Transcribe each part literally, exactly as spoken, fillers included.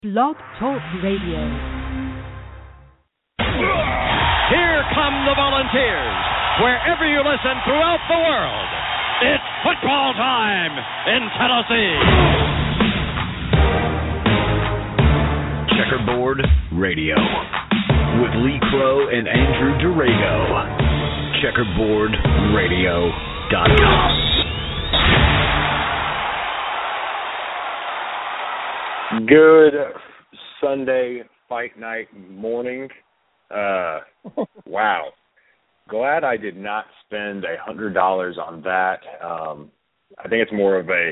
Blog Talk Radio. Here come the Volunteers. Wherever you listen throughout the world, it's football time in Tennessee. Checkerboard Radio with Lee Crow and Andrew Durago. checkerboard radio dot com. Good Sunday fight night morning. Uh, wow. Glad I did not spend a hundred dollars on that. Um, I think it's more of a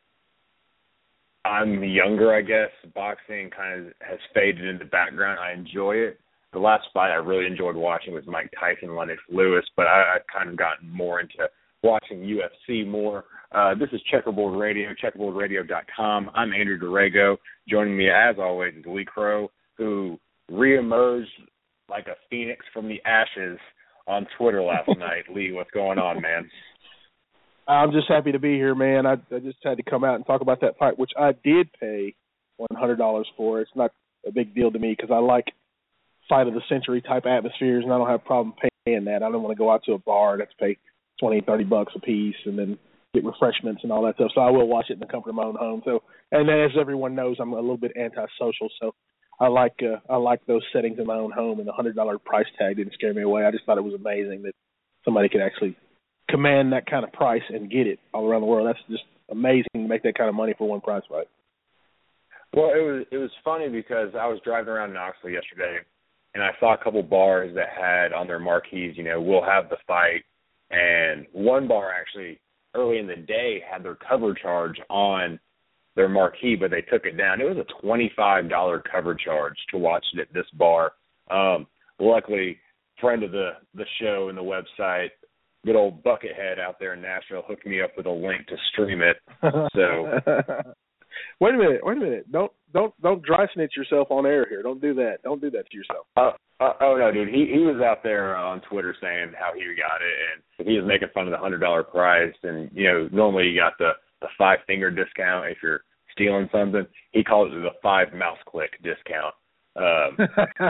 I'm younger, I guess. Boxing kind of has faded into the background. I enjoy it. The last fight I really enjoyed watching was Mike Tyson, Lennox Lewis, but I, I've kind of gotten more into watching U F C more. Uh, this is Checkerboard Radio, checkerboard radio dot com. I'm Andrew Durago. Joining me, as always, is Lee Crow, who reemerged like a phoenix from the ashes on Twitter last night. Lee, what's going on, man? I'm just happy to be here, man. I, I just had to come out and talk about that fight, which I did pay one hundred dollars for. It's not a big deal to me because I like fight of the century type atmospheres, and I don't have a problem paying that. I don't want to go out to a bar and have to pay twenty, thirty bucks a piece and then get refreshments and all that stuff. So I will watch it in the comfort of my own home. So, and as everyone knows, I'm a little bit antisocial, so I like uh, I like those settings in my own home, and the one hundred dollars price tag didn't scare me away. I just thought it was amazing that somebody could actually command that kind of price and get it all around the world. That's just amazing to make that kind of money for one prize fight. Well, it was it was funny because I was driving around Knoxville yesterday, and I saw a couple bars that had on their marquees, you know, we'll have the fight, and one bar actually early in the day had their cover charge on their marquee, but they took it down. It was a twenty-five dollars cover charge to watch it at this bar. Um, luckily, friend of the, the show and the website, good old Buckethead out there in Nashville, hooked me up with a link to stream it. So, wait a minute, wait a minute. Don't don't don't dry snitch yourself on air here. Don't do that. Don't do that to yourself. Uh, uh, oh no, dude. He he was out there on Twitter saying how he got it, and he was making fun of the hundred dollar price. And you know, normally you got the the five finger discount if you're stealing something. He calls it the five mouse click discount. Um,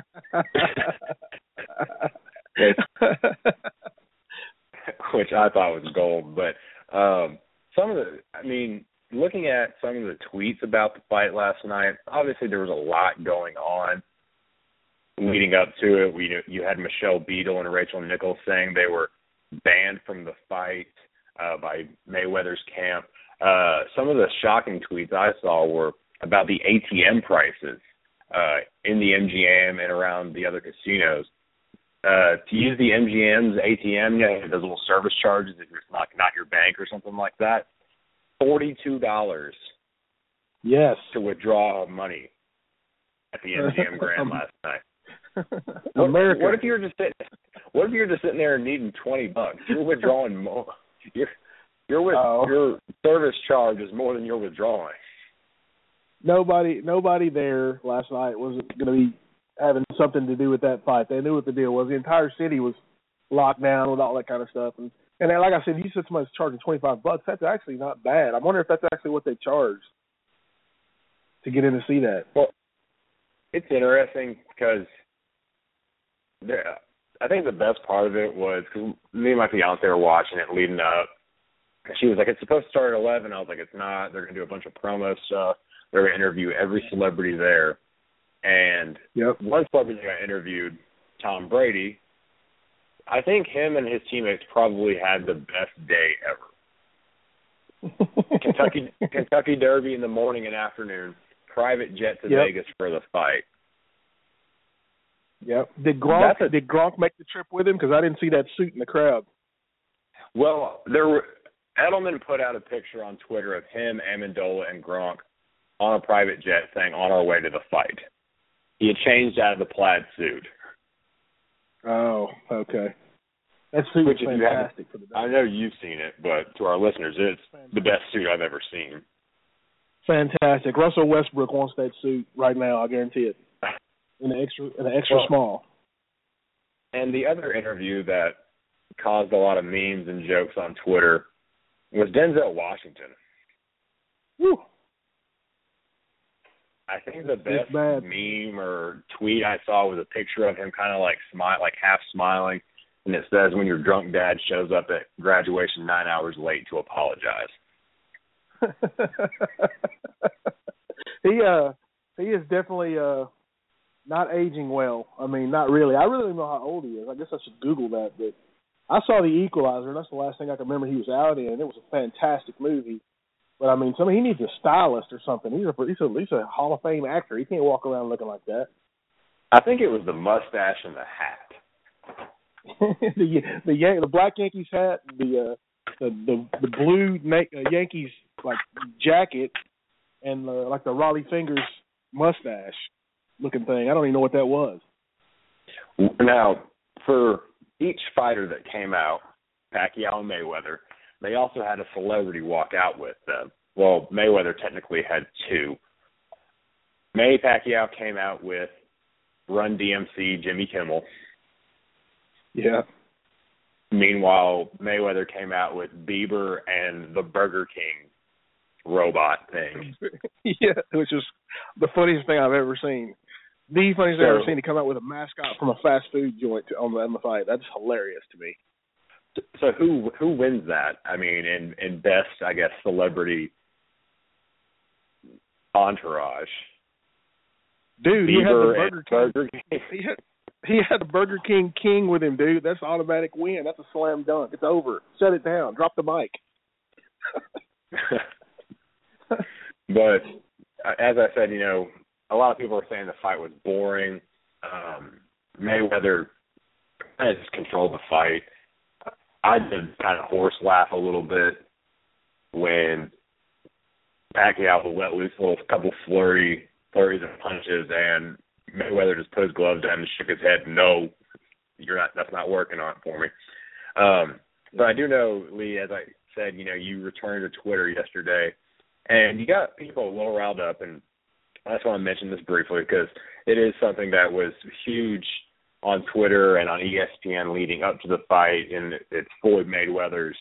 which I thought was gold. But um, some of the, I mean, looking at some of the tweets about the fight last night, obviously there was a lot going on leading up to it. We you had Michelle Beadle and Rachel Nichols saying they were banned from the fight uh, by Mayweather's camp. Uh, some of the shocking tweets I saw were about the A T M prices uh, in the M G M and around the other casinos. Uh, to use the M G M's A T M, you know, those little service charges if it's not, not your bank or something like that, forty-two dollars yes. to withdraw money at the M G M Grand last night. What, America. What if you're just sitting? What if you're just sitting there needing twenty bucks? You're withdrawing more. You're, you're with oh. your service charge is more than you're withdrawing. Nobody, nobody there last night was going to be having something to do with that fight. They knew what the deal was. The entire city was locked down with all that kind of stuff. And and like I said, you said somebody's charging twenty-five bucks. That's actually not bad. I wonder if that's actually what they charge to get in to see that. Well, it's interesting because there, I think the best part of it was because me and my fiance were watching it leading up. She was like, it's supposed to start at eleven. I was like, it's not. They're going to do a bunch of promo stuff. They're going to interview every celebrity there. And yep. one celebrity that got interviewed, Tom Brady, I think him and his teammates probably had the best day ever. Kentucky Kentucky Derby in the morning and afternoon, private jet to yep. Vegas for the fight. Yep. Did Gronk a, did Gronk make the trip with him? Because I didn't see that suit in the crowd. Well, there were Edelman put out a picture on Twitter of him, Amendola, and Gronk on a private jet saying, on our way to the fight. He had changed out of the plaid suit. Oh, okay. That suit Which is fantastic for the day. I know you've seen it, but to our listeners, it's fantastic. The best suit I've ever seen. Fantastic. Russell Westbrook wants that suit right now, I guarantee it. In an extra in an extra well, small. And the other interview that caused a lot of memes and jokes on Twitter was Denzel Washington. Woo. I think the best meme or tweet I saw was a picture of him kind of like smile, like half smiling, and it says, "When your drunk dad shows up at graduation nine hours late to apologize." he uh he is definitely uh not aging well. I mean, not really. I really don't know how old he is. I guess I should Google that. But I saw The Equalizer, and that's the last thing I can remember he was out in. It was a fantastic movie. But, I mean, somebody, he needs a stylist or something. He's a, he's, a, he's a Hall of Fame actor. He can't walk around looking like that. I think it was the mustache and the hat. the the Yan- the black Yankees hat, the uh, the the, the blue na- uh, Yankees like jacket, and uh, like the Raleigh Fingers mustache looking thing. I don't even know what that was. Now, for each fighter that came out, Pacquiao and Mayweather, they also had a celebrity walk out with them. Well, Mayweather technically had two. Manny Pacquiao came out with Run D M C Jimmy Kimmel. Yeah. Meanwhile, Mayweather came out with Bieber and the Burger King robot thing. Yeah, which was the funniest thing I've ever seen. The funniest thing I've ever seen to come out with a mascot from a fast food joint on the, on the fight. That's hilarious to me. So who who wins that? I mean, in, in best, I guess, celebrity entourage. Dude, Bieber he had the Burger King. Burger King. He had, he had the Burger King king with him, dude. That's an automatic win. That's a slam dunk. It's over. Shut it down. Drop the mic. But as I said, you know, a lot of people are saying the fight was boring. Um, Mayweather kind of just controlled the fight. I did kind of horse laugh a little bit when Pacquiao let loose a little couple flurry, flurries of punches, and Mayweather just put his gloves down and shook his head. No, you're not. That's not working on it for me. Um, but I do know, Lee, as I said, you know, you returned to Twitter yesterday, and you got people a little riled up, and I just want to mention this briefly because it is something that was huge on Twitter and on E S P N leading up to the fight, and it's Floyd Mayweather's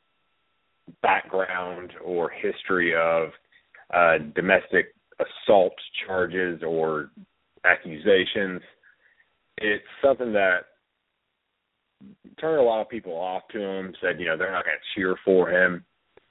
background or history of uh, domestic assault charges or accusations. It's something that turned a lot of people off to him, said, you know, they're not going to cheer for him.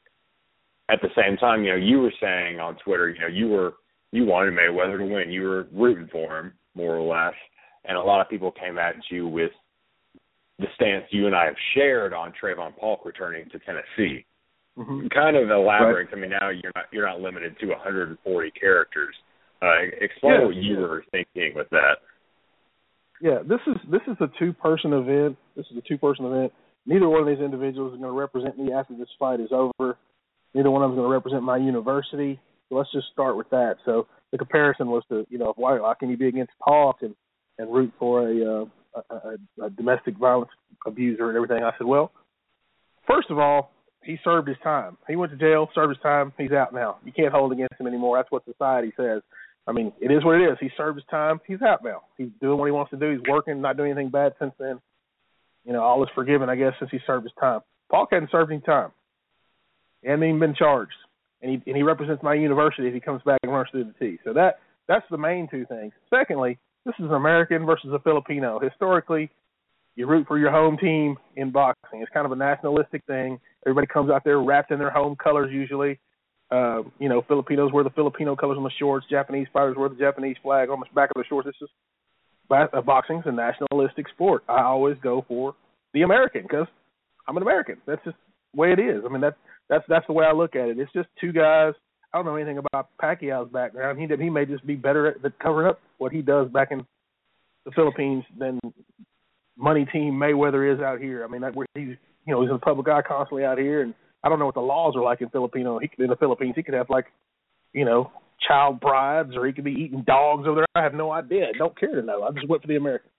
At the same time, you know, you were saying on Twitter, you know, you were you wanted Mayweather to win. You were rooting for him, more or less. And a lot of people came at you with the stance you and I have shared on Trayvon Polk returning to Tennessee. Mm-hmm. Kind of elaborate. Right. I mean, now you're not you're not limited to one hundred forty characters. Uh, explain yeah, what you yeah. were thinking with that. Yeah, this is this is a two-person event. This is a two-person event. Neither one of these individuals is going to represent me after this fight is over. Neither one of them is going to represent my university. So let's just start with that. So the comparison was to, you know, why, why can you be against Polk and, and root for a, uh, a, a, a domestic violence abuser and everything? I said, well, first of all, he served his time. He went to jail, served his time. He's out now. You can't hold against him anymore. That's what society says. I mean, it is what it is. He served his time. He's out now. He's doing what he wants to do. He's working, not doing anything bad since then. You know, all is forgiven, I guess, since he served his time. Polk hadn't served any time. He hadn't even been charged. And he and he represents my university if he comes back and runs through the T. So that that's the main two things. Secondly, this is an American versus a Filipino. Historically, you root for your home team in boxing. It's kind of a nationalistic thing. Everybody comes out there wrapped in their home colors usually. Uh, you know, Filipinos wear the Filipino colors on the shorts. Japanese fighters wear the Japanese flag on the back of the shorts. This is uh, boxing's a nationalistic sport. I always go for the American because I'm an American. That's just the way it is. I mean, that's that's that's the way I look at it. It's just two guys. I don't know anything about Pacquiao's background. He he may just be better at covering up what he does back in the Philippines than money team Mayweather is out here. I mean, that, he's you know he's a public eye constantly out here, and I don't know what the laws are like in Filipino. He in the Philippines, he could have like, you know, child brides, or he could be eating dogs over there. I have no idea. I don't care to know. I just went for the American.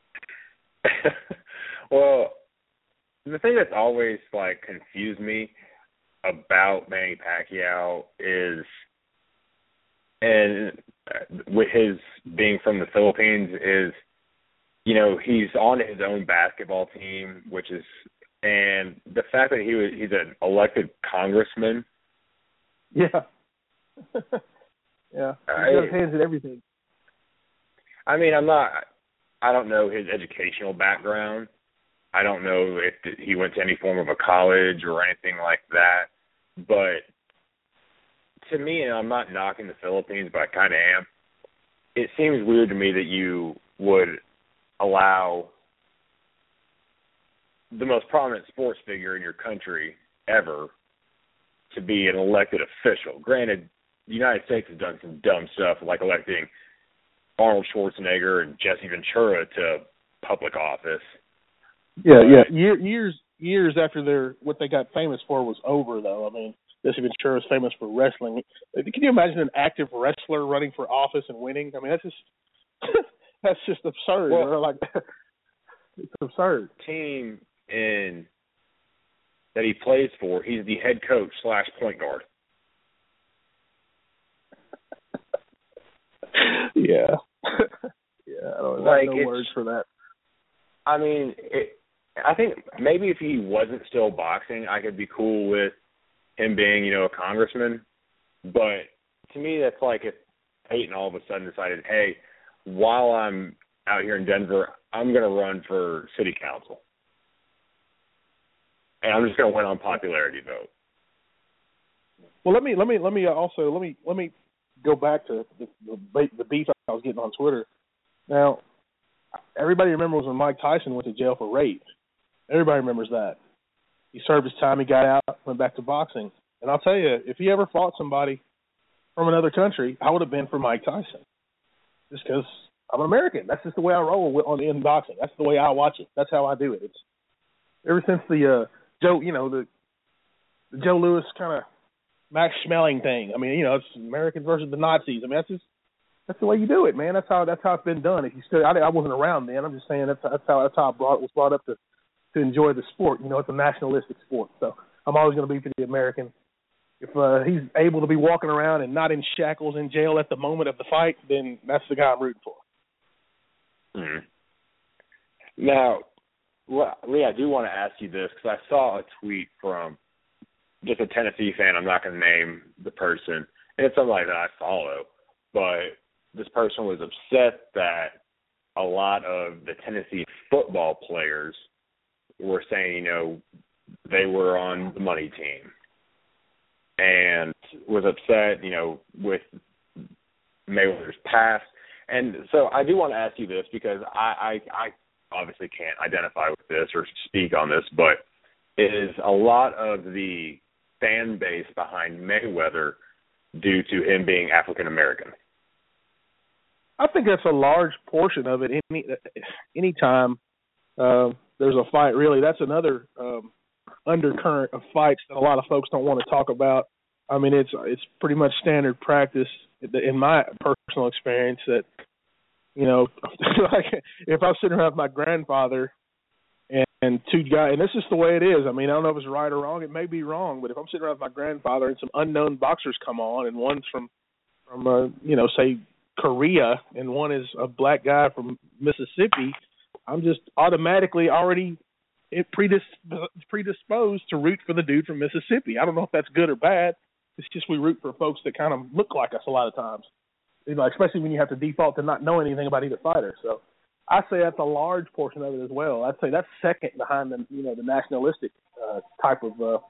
Well, the thing that's always like confused me about Manny Pacquiao is, and with his being from the Philippines, is, you know, he's on his own basketball team, which is. And the fact that he was, he's an elected congressman. Yeah. Yeah, I, he has hands at everything. I mean, I'm not. I don't know his educational background. I don't know if he went to any form of a college or anything like that. But to me, and I'm not knocking the Philippines, but I kind of am. It seems weird to me that you would allow the most prominent sports figure in your country ever to be an elected official. Granted, the United States has done some dumb stuff like electing Arnold Schwarzenegger and Jesse Ventura to public office. Yeah, yeah. Year, years years after their what they got famous for was over, though. I mean, Jesse Ventura is famous for wrestling. Can you imagine an active wrestler running for office and winning? I mean, that's just that's just absurd. Well, or like it's absurd. Team in that he plays for, he's the head coach slash point guard. yeah, yeah. I don't like, I have no words for that. I mean, it, I think maybe if he wasn't still boxing, I could be cool with him being, you know, a congressman. But to me, that's like if Peyton all of a sudden decided, hey, while I'm out here in Denver, I'm going to run for city council. And I'm just going to win on popularity vote. Well, let me let me let me also let me let me go back to the, the, the beef I was getting on Twitter. Now, everybody remembers when Mike Tyson went to jail for rape. Everybody remembers that. He served his time. He got out, went back to boxing. And I'll tell you, if he ever fought somebody from another country, I would have been for Mike Tyson. Just because I'm an American. That's just the way I roll with, on in boxing. That's the way I watch it. That's how I do it. It's ever since the uh, Joe, you know, the, the Joe Louis kind of Max Schmeling thing. I mean, you know, it's Americans versus the Nazis. I mean, that's just that's the way you do it, man. That's how that's how it's been done. If you still, I, I wasn't around then. I'm just saying that's that's how that's how I brought was brought up to to enjoy the sport. You know, it's a nationalistic sport, so I'm always going to be for the American. If uh, he's able to be walking around and not in shackles in jail at the moment of the fight, then that's the guy I'm rooting for. Mm-hmm. Now, Lee, I do want to ask you this because I saw a tweet from just a Tennessee fan. I'm not going to name the person, and it's somebody that I follow, but this person was upset that a lot of the Tennessee football players were saying, you know, they were on the money team, and was upset, you know, with Mayweather's past. And so I do want to ask you this because I, I, I obviously can't identify with this or speak on this, but is a lot of the fan base behind Mayweather due to him being African American? I think that's a large portion of it. Any anytime uh, there's a fight, really, that's another um, undercurrent of fights that a lot of folks don't want to talk about. I mean, it's it's pretty much standard practice in my personal experience that, you know, like if I was sitting around with my grandfather and, and two guys, and this is the way it is. I mean, I don't know if it's right or wrong. It may be wrong, but if I'm sitting around with my grandfather and some unknown boxers come on, and one's from, from uh, you know, say Korea, and one is a black guy from Mississippi, I'm just automatically already predisp- predisposed to root for the dude from Mississippi. I don't know if that's good or bad. It's just we root for folks that kind of look like us a lot of times, you know, especially when you have to default to not know anything about either fighter. So I say that's a large portion of it as well. I'd say that's second behind the, you know, the nationalistic uh, type of uh,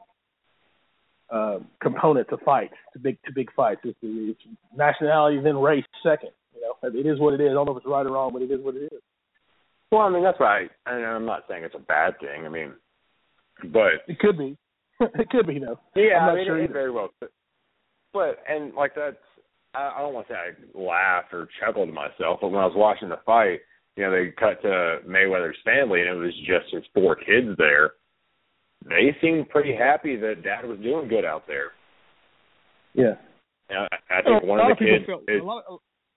uh, component to fights, to big to big fights. It's, it's nationality, then race second. You know, it is what it is. I don't know if it's right or wrong, but it is what it is. Well, I mean, that's right. And I'm not saying it's a bad thing. I mean, but it could be. It could be, though. Yeah, I'm not I mean, sure it, it very well could. But, and like that's, I, I don't want to say I laughed or chuckled to myself, but when I was watching the fight, you know, they cut to Mayweather's family and it was just his four kids there. They seemed pretty happy that Dad was doing good out there. Yeah. And I, I think well, one of the kids. Felt, is, a lot of,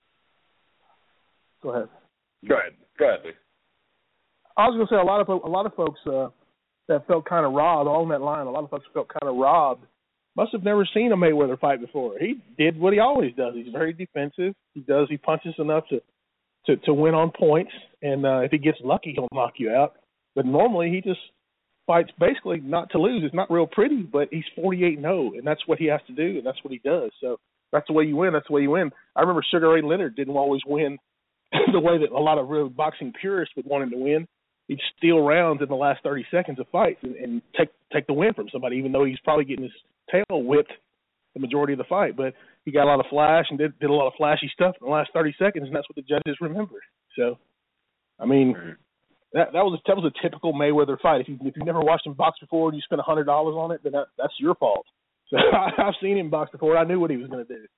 go ahead. Go ahead. Go ahead, Lee. I was going to say a lot of a lot of folks uh, that felt kind of robbed on that line. A lot of folks felt kind of robbed. Must have never seen a Mayweather fight before. He did what he always does. He's very defensive. He does. He punches enough to to, to win on points, and uh, if he gets lucky, he'll knock you out. But normally, he just fights basically not to lose. It's not real pretty, but he's forty-eight and oh, and that's what he has to do, and that's what he does. So That's the way you win. That's the way you win. I remember Sugar Ray Leonard didn't always win the way that a lot of real boxing purists would want him to win. He'd steal rounds in the last thirty seconds of fights and, and take take the win from somebody, even though he's probably getting his tail whipped the majority of the fight. But he got a lot of flash and did, did a lot of flashy stuff in the last thirty seconds, and that's what the judges remembered. So, I mean, that that was a, that was a typical Mayweather fight. If you if you've never watched him box before and you spent a hundred dollars on it, then that, that's your fault. So I've seen him box before. I knew what he was going to do.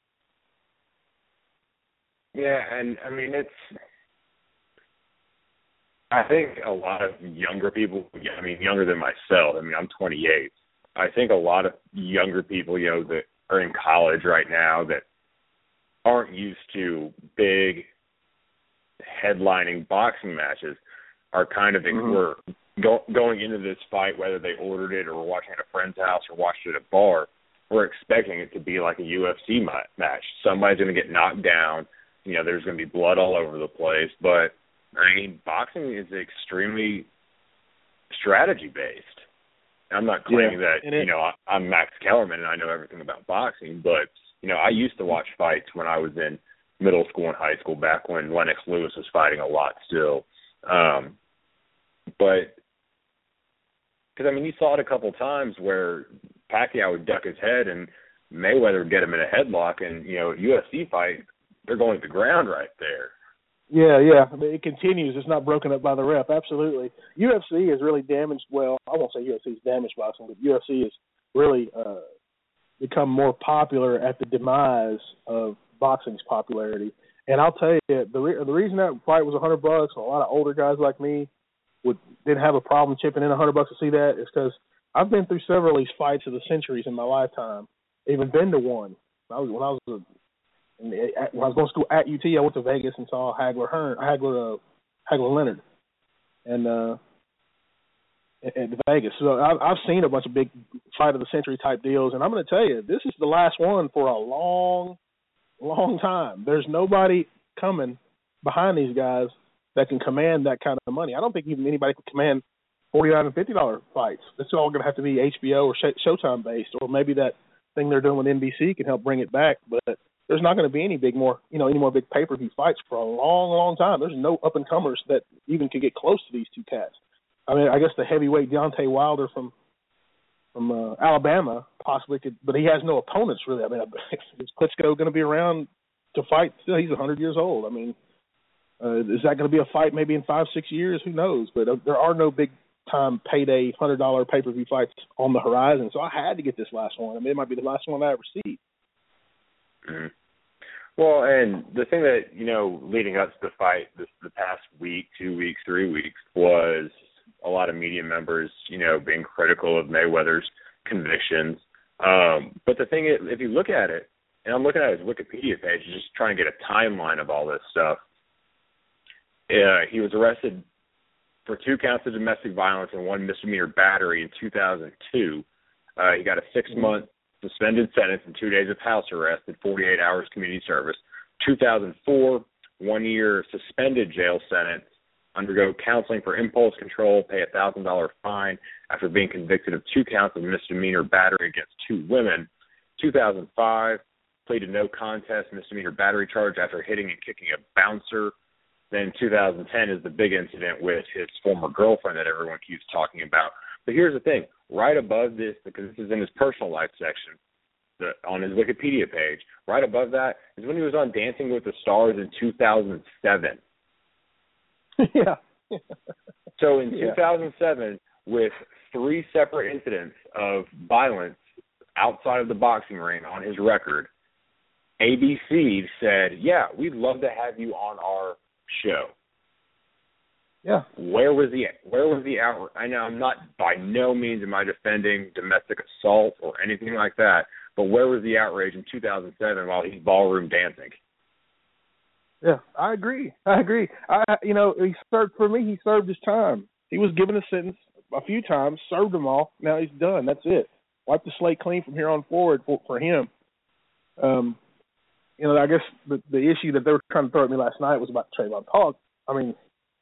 Yeah, and I mean it's. I think a lot of younger people, I mean, younger than myself, I mean, I'm twenty-eight. I think a lot of younger people, you know, that are in college right now that aren't used to big headlining boxing matches are kind of, mm-hmm. were go, going into this fight, whether they ordered it or were watching at a friend's house or watched it at a bar, we're expecting it to be like a U F C match. Somebody's going to get knocked down. You know, there's going to be blood all over the place, but I mean, boxing is extremely strategy-based. I'm not claiming yeah, that, you know, I, I'm Max Kellerman and I know everything about boxing, but, you know, I used to watch fights when I was in middle school and high school back when Lennox Lewis was fighting a lot still. Um, but, because, I mean, you saw it a couple times where Pacquiao would duck his head and Mayweather would get him in a headlock, and, you know, U F C fight, they're going to the ground right there. Yeah, yeah. I mean, it continues. It's not broken up by the ref. Absolutely. U F C has really damaged, well, I won't say U F C has damaged boxing, but U F C has really uh, become more popular at the demise of boxing's popularity. And I'll tell you, the re- the reason that fight was a hundred bucks, a lot of older guys like me would didn't have a problem chipping in a hundred bucks to see that, is because I've been through several of these fights of the centuries in my lifetime. Even been to one. I was when I was a And when I was going to school at U T, I went to Vegas and saw Hagler Hearn, Hagler, uh, Hagler Leonard, and uh, at, at Vegas. So I've, I've seen a bunch of big fight of the century type deals, and I'm going to tell you, this is the last one for a long, long time. There's nobody coming behind these guys that can command that kind of money. I don't think even anybody can command forty-nine and fifty dollar fights. It's all going to have to be H B O or Showtime based, or maybe that thing they're doing with N B C can help bring it back, but there's not going to be any big more, you know, any more big pay-per-view fights for a long, long time. There's no up-and-comers that even could get close to these two cats. I mean, I guess the heavyweight Deontay Wilder from from uh, Alabama possibly could, but he has no opponents really. I mean, is Klitschko going to be around to fight still? He's one hundred years old. I mean, uh, is that going to be a fight maybe in five, six years? Who knows? But uh, there are no big-time payday one hundred dollar pay-per-view fights on the horizon, so I had to get this last one. I mean, it might be the last one I ever see. Mm-hmm. Well, and the thing that, you know, leading up to the fight this the past week, two weeks, three weeks, was a lot of media members, you know, being critical of Mayweather's convictions. Um, but the thing is, if you look at it, and I'm looking at his Wikipedia page, just trying to get a timeline of all this stuff. Uh, he was arrested for two counts of domestic violence and one misdemeanor battery in two thousand two. Uh, he got a six-month suspended sentence and two days of house arrest and forty-eight hours community service. two thousand four, one-year suspended jail sentence, undergo counseling for impulse control, pay a one thousand dollars fine after being convicted of two counts of misdemeanor battery against two women. two thousand five, pleaded no contest misdemeanor battery charge after hitting and kicking a bouncer. Then two thousand ten is the big incident with his former girlfriend that everyone keeps talking about. But here's the thing. Right above this, because this is in his personal life section, the, on his Wikipedia page, right above that is when he was on Dancing with the Stars in two thousand seven. Yeah. So in yeah. two thousand seven, with three separate incidents of violence outside of the boxing ring on his record, A B C said, yeah, we'd love to have you on our show. Yeah. Where was the where was the outrage? I know I'm not by no means am I defending domestic assault or anything like that, but where was the outrage in two thousand seven while he's ballroom dancing? Yeah, I agree. I agree. I you know, he served for me, he served his time. He was given a sentence a few times, served them all, now he's done. That's it. Wipe the slate clean from here on forward for, for him. Um you know, I guess the the issue that they were trying to throw at me last night was about Trayvon Talk. I mean,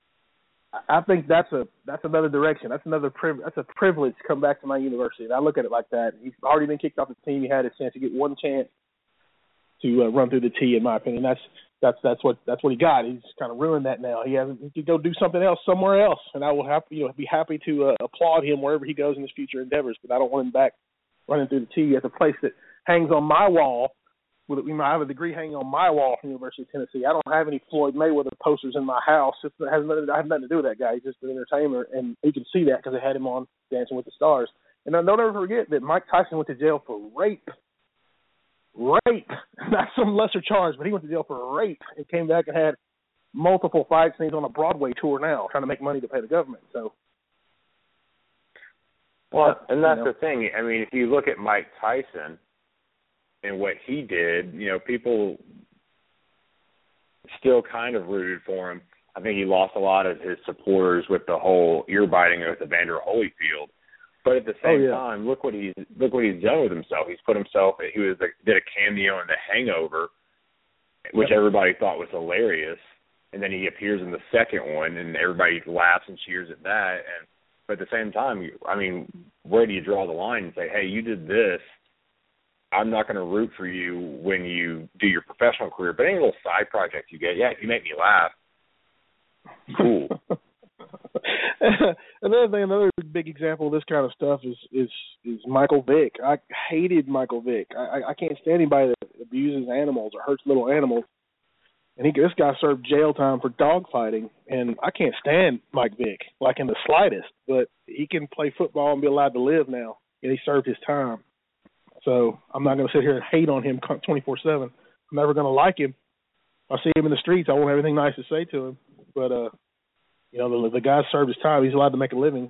I think that's a that's another direction. That's another priv- that's a privilege to come back to my university. And I look at it like that. He's already been kicked off the team. He had a chance to get one chance to uh, run through the T. In my opinion, that's that's that's what that's what he got. He's kind of ruined that now. He hasn't. He could go do something else somewhere else, and I will have you know be happy to uh, applaud him wherever he goes in his future endeavors. But I don't want him back running through the T at the place that hangs on my wall. With you know, I have a degree hanging on my wall from the University of Tennessee. I don't have any Floyd Mayweather posters in my house. It has nothing, I have nothing to do with that guy. He's just an entertainer, and you can see that because I had him on Dancing with the Stars. And don't ever forget that Mike Tyson went to jail for rape. Rape. Not some lesser charge, but he went to jail for rape and came back and had multiple fight scenes on a Broadway tour now, trying to make money to pay the government. So, well, and that's you know. the thing. I mean, if you look at Mike Tyson and what he did, you know, people still kind of rooted for him. I think he lost a lot of his supporters with the whole ear-biting with Evander Holyfield. But at the same oh, yeah. time, look what he's look what he's done with himself. He's put himself. He was like, did a cameo in The Hangover, which yep. everybody thought was hilarious, and then he appears in the second one, and everybody laughs and cheers at that. And but at the same time, I mean, where do you draw the line and say, hey, you did this? I'm not going to root for you when you do your professional career, but any little side project you get, yeah, if you make me laugh, cool. Another thing, another big example of this kind of stuff is is, is Michael Vick. I hated Michael Vick. I, I can't stand anybody that abuses animals or hurts little animals. And he, this guy served jail time for dog fighting, and I can't stand Mike Vick, like in the slightest. But he can play football and be allowed to live now, and he served his time. So I'm not going to sit here and hate on him twenty-four seven. I'm never going to like him. I see him in the streets, I won't have anything nice to say to him. But, uh, you know, the, the guy served his time. He's allowed to make a living.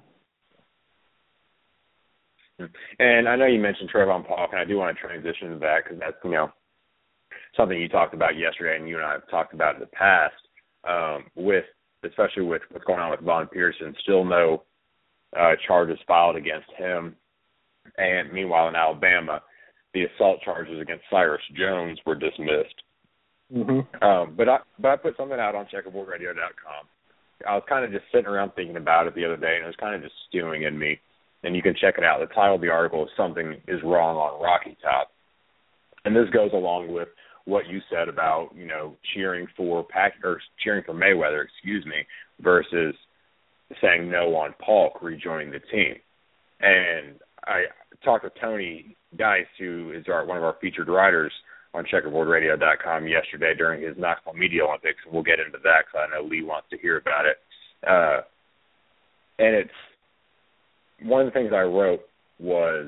And I know you mentioned Trayvon Polk, and I do want to transition to that because that's, you know, something you talked about yesterday and you and I have talked about in the past, um, with especially with what's going on with Von Pearson. Still no uh, charges filed against him. And meanwhile, in Alabama, the assault charges against Cyrus Jones were dismissed. Mm-hmm. Um, but I but I put something out on checkerboard radio dot com. I was kind of just sitting around thinking about it the other day, and it was kind of just stewing in me. And you can check it out. The title of the article is "Something is Wrong on Rocky Top," and this goes along with what you said about you know cheering for Pac or cheering for Mayweather, excuse me, versus saying no on Polk rejoining the team. And I talked to Tony Dice, who is our, one of our featured writers on checkerboard radio dot com yesterday during his Knoxville Media Olympics, and we'll get into that because I know Lee wants to hear about it. Uh, and it's one of the things I wrote was,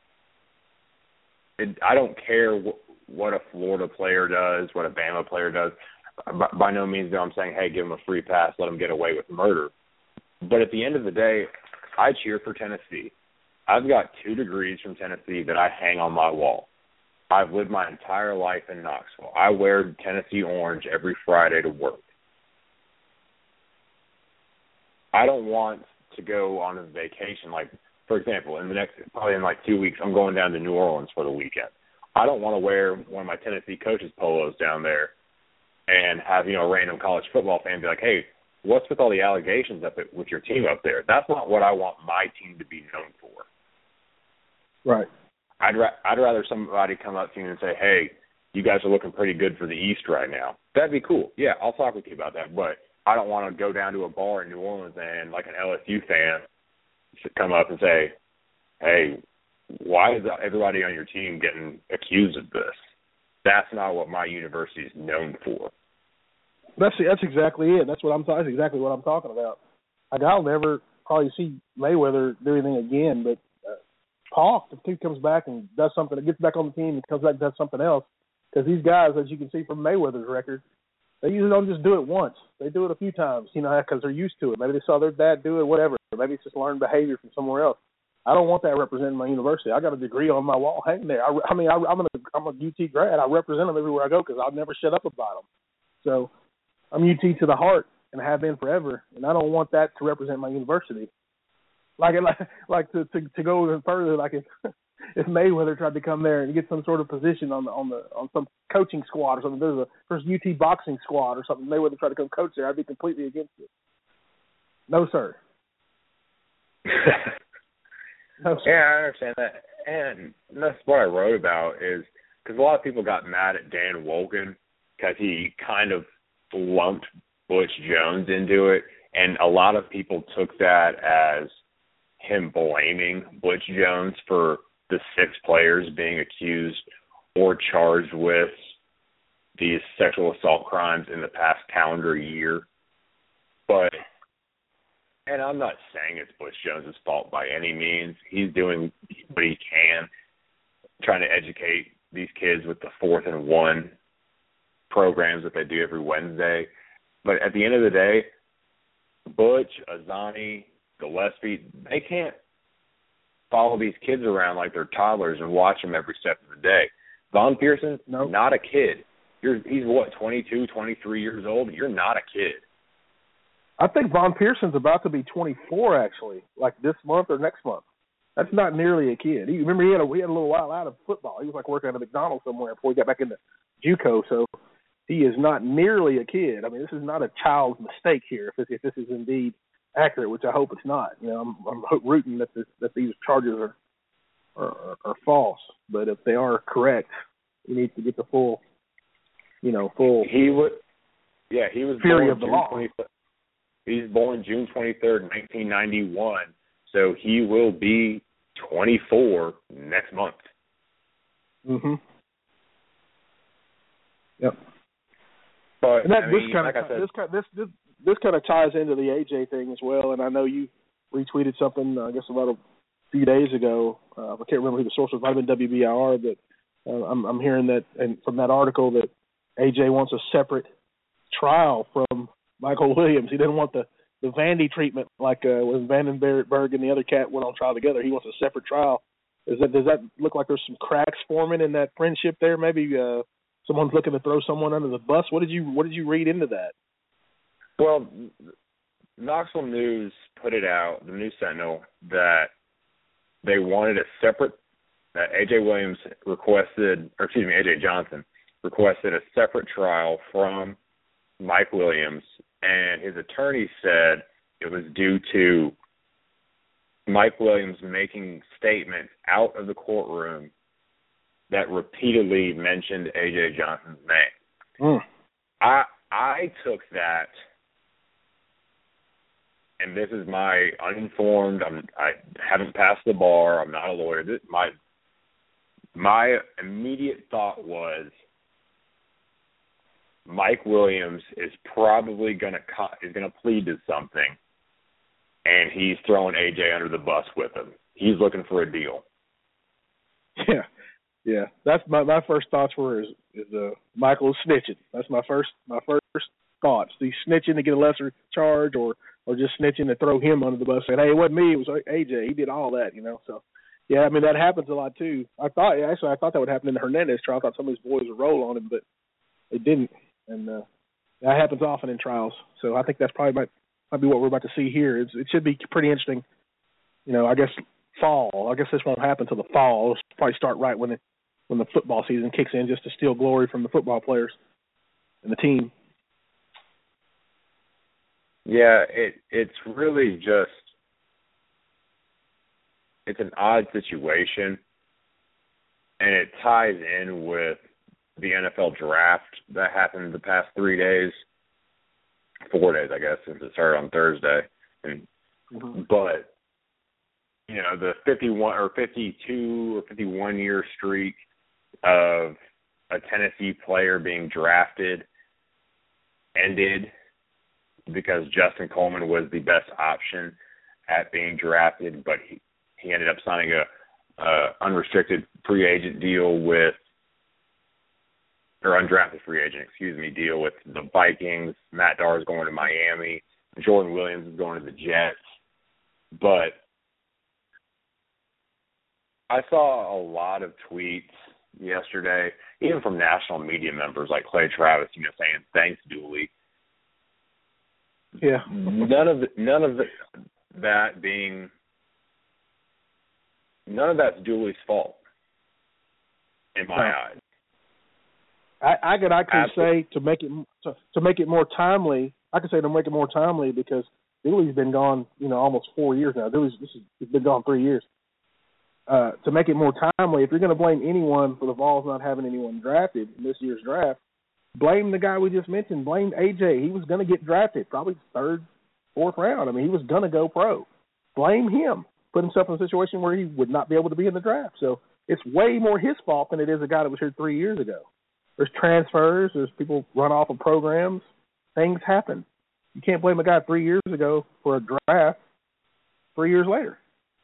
it, I don't care wh- what a Florida player does, what a Bama player does. By, by no means do I'm saying, hey, give them a free pass, let them get away with murder. But at the end of the day, I cheer for Tennessee. I've got two degrees from Tennessee that I hang on my wall. I've lived my entire life in Knoxville. I wear Tennessee orange every Friday to work. I don't want to go on a vacation. Like, for example, in the next, probably in like two weeks, I'm going down to New Orleans for the weekend. I don't want to wear one of my Tennessee coaches' polos down there and have, you know, a random college football fan be like, hey, what's with all the allegations up at, with your team up there? That's not what I want my team to be known for. Right. I'd ra- I'd rather somebody come up to you and say, hey, you guys are looking pretty good for the East right now. That'd be cool. Yeah, I'll talk with you about that. But I don't want to go down to a bar in New Orleans and, like an L S U fan, come up and say, hey, why is everybody on your team getting accused of this? That's not what my university is known for. That's that's exactly it. That's what I'm. That's exactly what I'm talking about. Like, I'll never probably see Mayweather do anything again, but uh, Paul, if he comes back and does something, gets back on the team and comes back and does something else, because these guys, as you can see from Mayweather's record, they usually don't just do it once. They do it a few times, you know, because they're used to it. Maybe they saw their dad do it, whatever. Maybe it's just learned behavior from somewhere else. I don't want that representing my university. I got a degree on my wall hanging there. I, I mean, I, I'm, a, I'm a U T grad. I represent them everywhere I go because I'll never shut up about them. So I'm U T to the heart and have been forever, and I don't want that to represent my university. Like, like, like to, to, to go even further, like if, if Mayweather tried to come there and get some sort of position on the on the on some coaching squad or something, there's a there's a U T boxing squad or something. Mayweather tried to come coach there, I'd be completely against it. No, sir. Yeah, I understand that, and that's what I wrote about. Is because a lot of people got mad at Dan Wolken because he kind of lumped Butch Jones into it, and a lot of people took that as him blaming Butch Jones for the six players being accused or charged with these sexual assault crimes in the past calendar year. But, and I'm not saying it's Butch Jones' fault by any means. He's doing what he can, trying to educate these kids with the fourth and one programs that they do every Wednesday. But at the end of the day, Butch, Azzanni, Gillespie, they can't follow these kids around like they're toddlers and watch them every step of the day. Von Pearson, nope. Not a kid. You're, he's, what, twenty-two, twenty-three years old? You're not a kid. I think Von Pearson's about to be twenty-four, actually, like this month or next month. That's not nearly a kid. He, remember, he had, a, he had a little while out of football. He was like working at a McDonald's somewhere before he got back into JUCO, so he is not nearly a kid. I mean, this is not a child's mistake here, if, if this is indeed accurate, which I hope it's not. You know, I'm, I'm rooting that this, that these charges are, are are false, but if they are correct, he needs to get the full, you know, full. He would, yeah, he was fury born of the June law. twenty-third. He's born June twenty-third, nineteen ninety-one. So he will be twenty-four next month. Mhm. Yep. But and that, I this mean, kind like of I said, this kind this this this kind of ties into the A J thing as well. And I know you retweeted something, uh, I guess about a few days ago. Uh, I can't remember who the source was. It might have been W B I R, but uh, I'm, I'm hearing that, and from that article, that A J wants a separate trial from Michael Williams. He didn't want the, the Vandy treatment like uh, when Vandenberg and the other cat went on trial together. He wants a separate trial. Is that does that look like there's some cracks forming in that friendship there? Maybe uh, someone's looking to throw someone under the bus. What did you What did you read into that? Well, Knoxville News put it out, the News Sentinel, that they wanted a separate. That A J Williams requested, or excuse me, A J Johnson requested a separate trial from Mike Williams, and his attorney said it was due to Mike Williams making statements out of the courtroom that repeatedly mentioned A J Johnson's name. Mm. I I took that, and this is my uninformed. I'm, I haven't passed the bar. I'm not a lawyer. This, my my immediate thought was, Mike Williams is probably going to is going to plead to something, and he's throwing A J under the bus with him. He's looking for a deal. Yeah, yeah. That's my my first thoughts were is, is uh, Michael snitching. That's my first my first thoughts. He's snitching to get a lesser charge, or or just snitching to throw him under the bus. Saying, hey, it wasn't me. It was A J. He did all that, you know. So, yeah, I mean that happens a lot too. I thought actually I thought that would happen in the Hernandez trial. I thought some of these boys would roll on him, but it didn't. And uh, that happens often in trials. So I think that's probably might, might be what we're about to see here. It's, it should be pretty interesting. You know, I guess fall. I guess this won't happen until the fall. It'll probably start right when it, when the football season kicks in, just to steal glory from the football players and the team. Yeah, it it's really just it's an odd situation, and it ties in with the N F L draft that happened the past three days, four days, I guess, since it started on Thursday. And mm-hmm. But you know, the fifty-one or fifty-two or fifty-one year streak of a Tennessee player being drafted ended because Justin Coleman was the best option at being drafted, but he, he ended up signing a, a unrestricted free agent deal with. or undrafted free agent, excuse me, deal with the Vikings. Matt Darr is going to Miami. Jordan Williams is going to the Jets. But I saw a lot of tweets yesterday, even from national media members like Clay Travis, you know, saying, thanks, Dooley. Yeah. None of the, none of the, that being none of that's Dooley's fault in my no. eyes. I, I could actually say to make it to, to make it more timely. I could say to make it more timely because Dooley's been gone, you know, almost four years now. Dooley's this has been gone three years. uh, to make it more timely, if you're going to blame anyone for the Vols not having anyone drafted in this year's draft, blame the guy we just mentioned. Blame A J. He was going to get drafted, probably third, fourth round. I mean, he was going to go pro. Blame him. Put himself in a situation where he would not be able to be in the draft. So it's way more his fault than it is a guy that was here three years ago. There's transfers. There's people run off of programs. Things happen. You can't blame a guy three years ago for a draft three years later.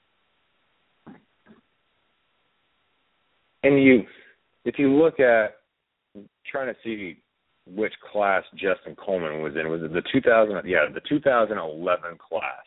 And you, if you look at trying to see which class Justin Coleman was in, was it the two thousand? Yeah, the two thousand eleven class,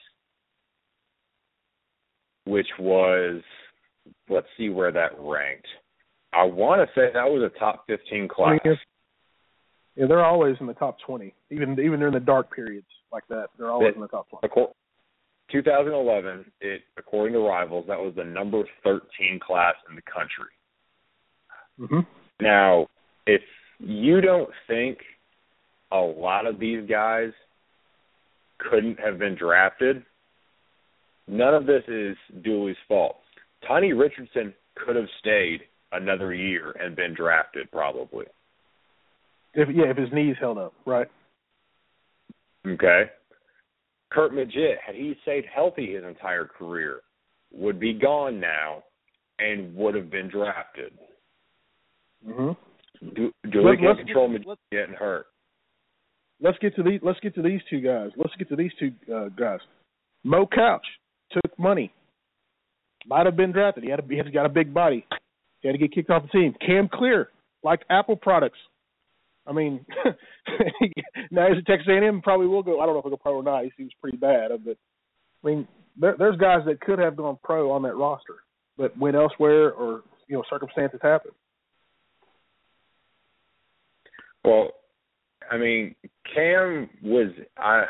which was, let's see where that ranked. I want to say that was a top fifteen class. Yeah, they're always in the top twenty, even even during the dark periods like that. They're always it, in the top twenty. twenty eleven, it according to Rivals, that was the number thirteen class in the country. Mm-hmm. Now, if you don't think a lot of these guys couldn't have been drafted, none of this is Dooley's fault. Tiny Richardson could have stayed another year and been drafted probably. If, yeah, if his knees held up, right. Okay. Kurt Magid, had he stayed healthy his entire career, would be gone now and would have been drafted. Mm-hmm. Do, Dooley Let, can't control Magid getting hurt. Let's get to these. Let's get to these two guys. Let's get to these two uh, guys. Mo Couch took money. Might have been drafted. He had a, he had got a big body. He had to get kicked off the team. Cam Clear liked Apple products. I mean, now he's at Texas A and M, probably will go. I don't know if he'll go pro or not. He seems pretty bad. But I mean, there, there's guys that could have gone pro on that roster, but went elsewhere, or you know, circumstances happen. Well, I mean, Cam was I.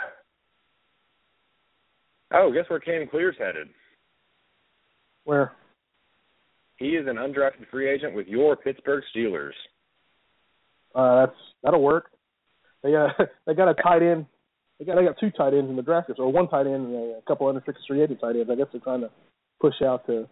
Oh, guess where Cam Clear's headed? Where? He is an undrafted free agent with your Pittsburgh Steelers. Uh, that's that'll work. They got they got a tight end. They got they got two tight ends in the draft, or one tight end and a couple unrestricted free agent tight ends. I guess they're trying to push out to.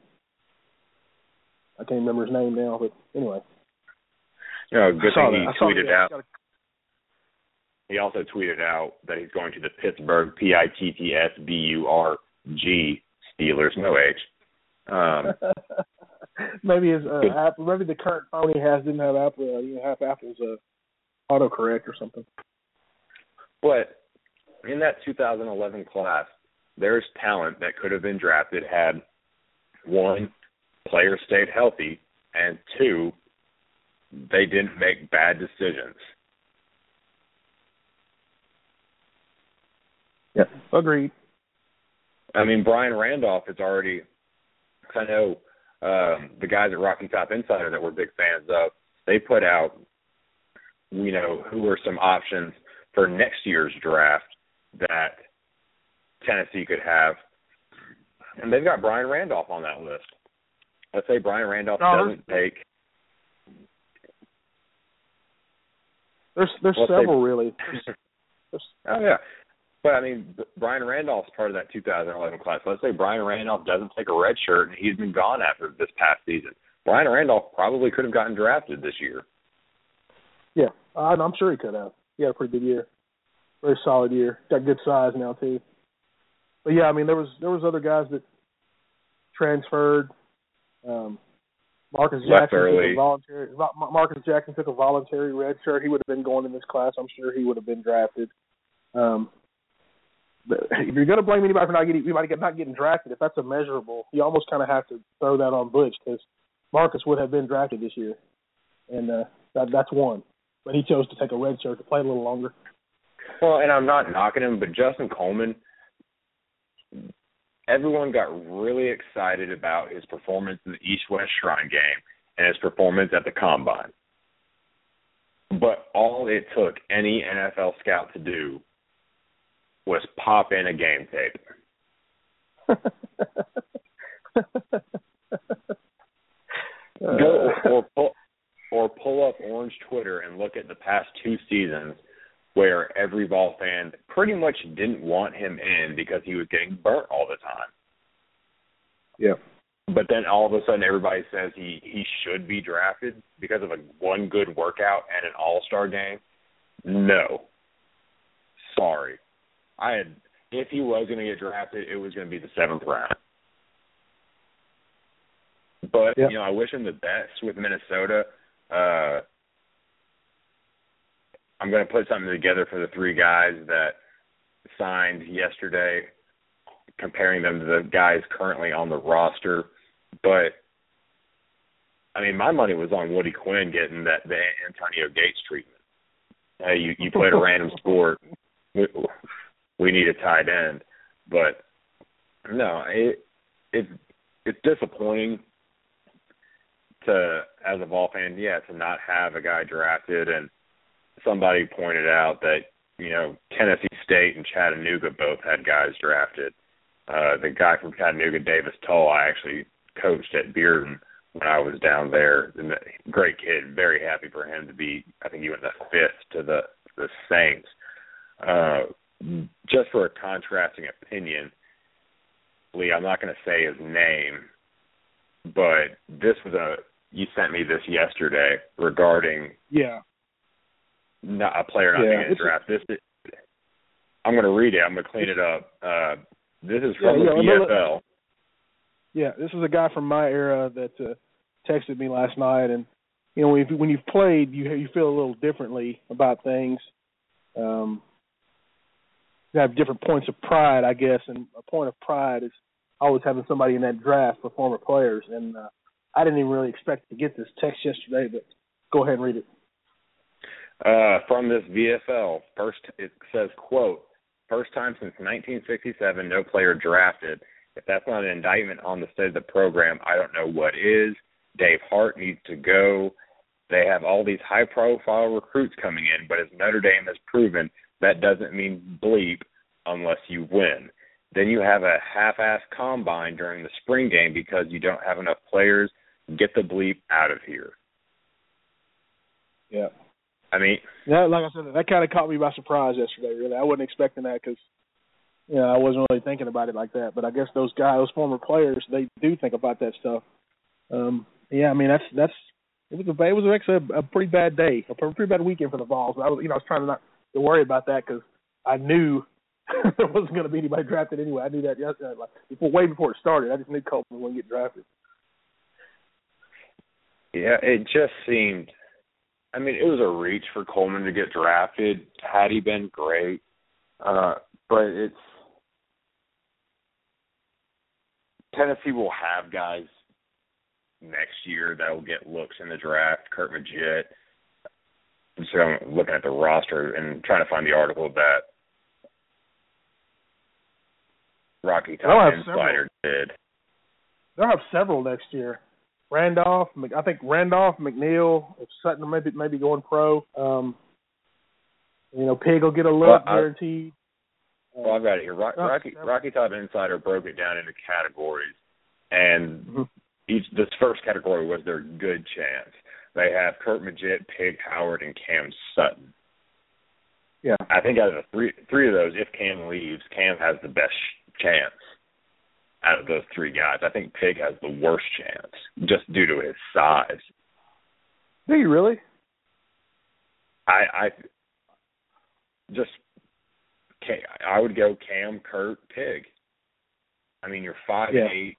I can't remember his name now, but anyway. You know, good thing he that. tweeted out. A... He also tweeted out that he's going to the Pittsburgh P I T T S B U R G Steelers, no H. Um, maybe his uh, Apple, maybe the current phone he has didn't have Apple. Uh, you know, have Apple's uh, autocorrect or something. But in that two thousand eleven class, there's talent that could have been drafted had one, players stayed healthy, and two, they didn't make bad decisions. Yeah, agreed. I mean, Brian Randolph is already, I know um, the guys at Rocky Top Insider that we're big fans of, they put out, you know, who are some options for next year's draft that Tennessee could have. And they've got Brian Randolph on that list. Let's say Brian Randolph oh, doesn't take. There's there's several, say, really. There's, there's, oh, yeah. But, I mean, Brian Randolph's part of that two thousand eleven class. Let's say Brian Randolph doesn't take a red shirt and he's been gone after this past season. Brian Randolph probably could have gotten drafted this year. Yeah, I'm sure he could have. He had a pretty good year. Very solid year. Got good size now, too. But, yeah, I mean, there was there was other guys that transferred. Um, Marcus Jackson took a voluntary. Marcus Jackson took a voluntary red shirt. He would have been going in this class. I'm sure he would have been drafted. Um, but if you're going to blame anybody for not getting anybody not getting drafted, if that's a measurable, you almost kind of have to throw that on Butch, because Marcus would have been drafted this year, and uh, that, that's one. But he chose to take a red shirt to play a little longer. Well, and I'm not knocking him, but Justin Coleman, everyone got really excited about his performance in the East-West Shrine game and his performance at the Combine. But all it took any N F L scout to do was pop in a game tape. Go or pull, or pull up Orange Twitter and look at the past two seasons where every Vol fan pretty much didn't want him in because he was getting burnt all the time. Yeah. but then all of a sudden everybody says he, he should be drafted because of a one good workout and an all-star game. No. Sorry. I had if he was going to get drafted, it was going to be the seventh round. But, yep. you know, I wish him the best with Minnesota. Uh, I'm going to put something together for the three guys that signed yesterday, comparing them to the guys currently on the roster. But, I mean, my money was on Woody Quinn getting that the Antonio Gates treatment. Hey, you, you played a random sport. We, we need a tight end. But, no, it, it it's disappointing to, as a Vol fan, yeah, to not have a guy drafted. And somebody pointed out that, you know, Tennessee State and Chattanooga both had guys drafted. Uh, the guy from Chattanooga, Davis Tull, I actually coached at Bearden when I was down there. And great kid, very happy for him to be, I think he went the fifth to the, the Saints. Uh, just for a contrasting opinion, Lee, I'm not going to say his name, but this was a, you sent me this yesterday regarding yeah. not a player not yeah, being drafted. This is, I'm going to read it. I'm going to clean it up. Uh, this is from yeah, the yeah, V F L. Yeah, this is a guy from my era that uh, texted me last night, and you know, when you've, when you've played, you you feel a little differently about things. Um, you have different points of pride, I guess, and a point of pride is always having somebody in that draft for former players. And uh, I didn't even really expect to get this text yesterday, but go ahead and read it. Uh, from this V F L, first it says, quote, first time since nineteen sixty-seven, no player drafted. If that's not an indictment on the state of the program, I don't know what is. Dave Hart needs to go. They have all these high-profile recruits coming in, but as Notre Dame has proven, that doesn't mean bleep unless you win. Then you have a half-ass combine during the spring game because you don't have enough players. Get the bleep out of here. Yeah. I mean, yeah, like I said, that kind of caught me by surprise yesterday. Really, I wasn't expecting that because, you know, I wasn't really thinking about it like that. But I guess those guys, those former players, they do think about that stuff. Um, yeah, I mean, that's that's it was a it was actually a, a pretty bad day, a pretty bad weekend for the Vols. I was, you know, I was trying to not to worry about that because I knew there wasn't going to be anybody drafted anyway. I knew that yesterday, like before, way before it started. I just knew Coleman wouldn't get drafted. Yeah, it just seemed. I mean, it was a reach for Coleman to get drafted. Had he been, great. Uh, but it's Tennessee will have guys next year that will get looks in the draft. Kurt Magid. So I'm looking at the roster and trying to find the article that Rocky Top Insider did. They'll have several next year. Randolph, I think Randolph, McNeil, if Sutton maybe maybe going pro. Um, you know, Pig will get a look, well, guaranteed. I, well, I've got it here. Rocky, Rocky, Rocky Top Insider broke it down into categories, and mm-hmm. each this first category was their good chance. They have Kurt Magid, Pig Howard, and Cam Sutton. Yeah, I think out of the three three of those, if Cam leaves, Cam has the best chance. Out of those three guys, I think Pig has the worst chance just due to his size. Do you really? I, I just, I would go Cam, Kurt, Pig. I mean, you're five yeah. eight.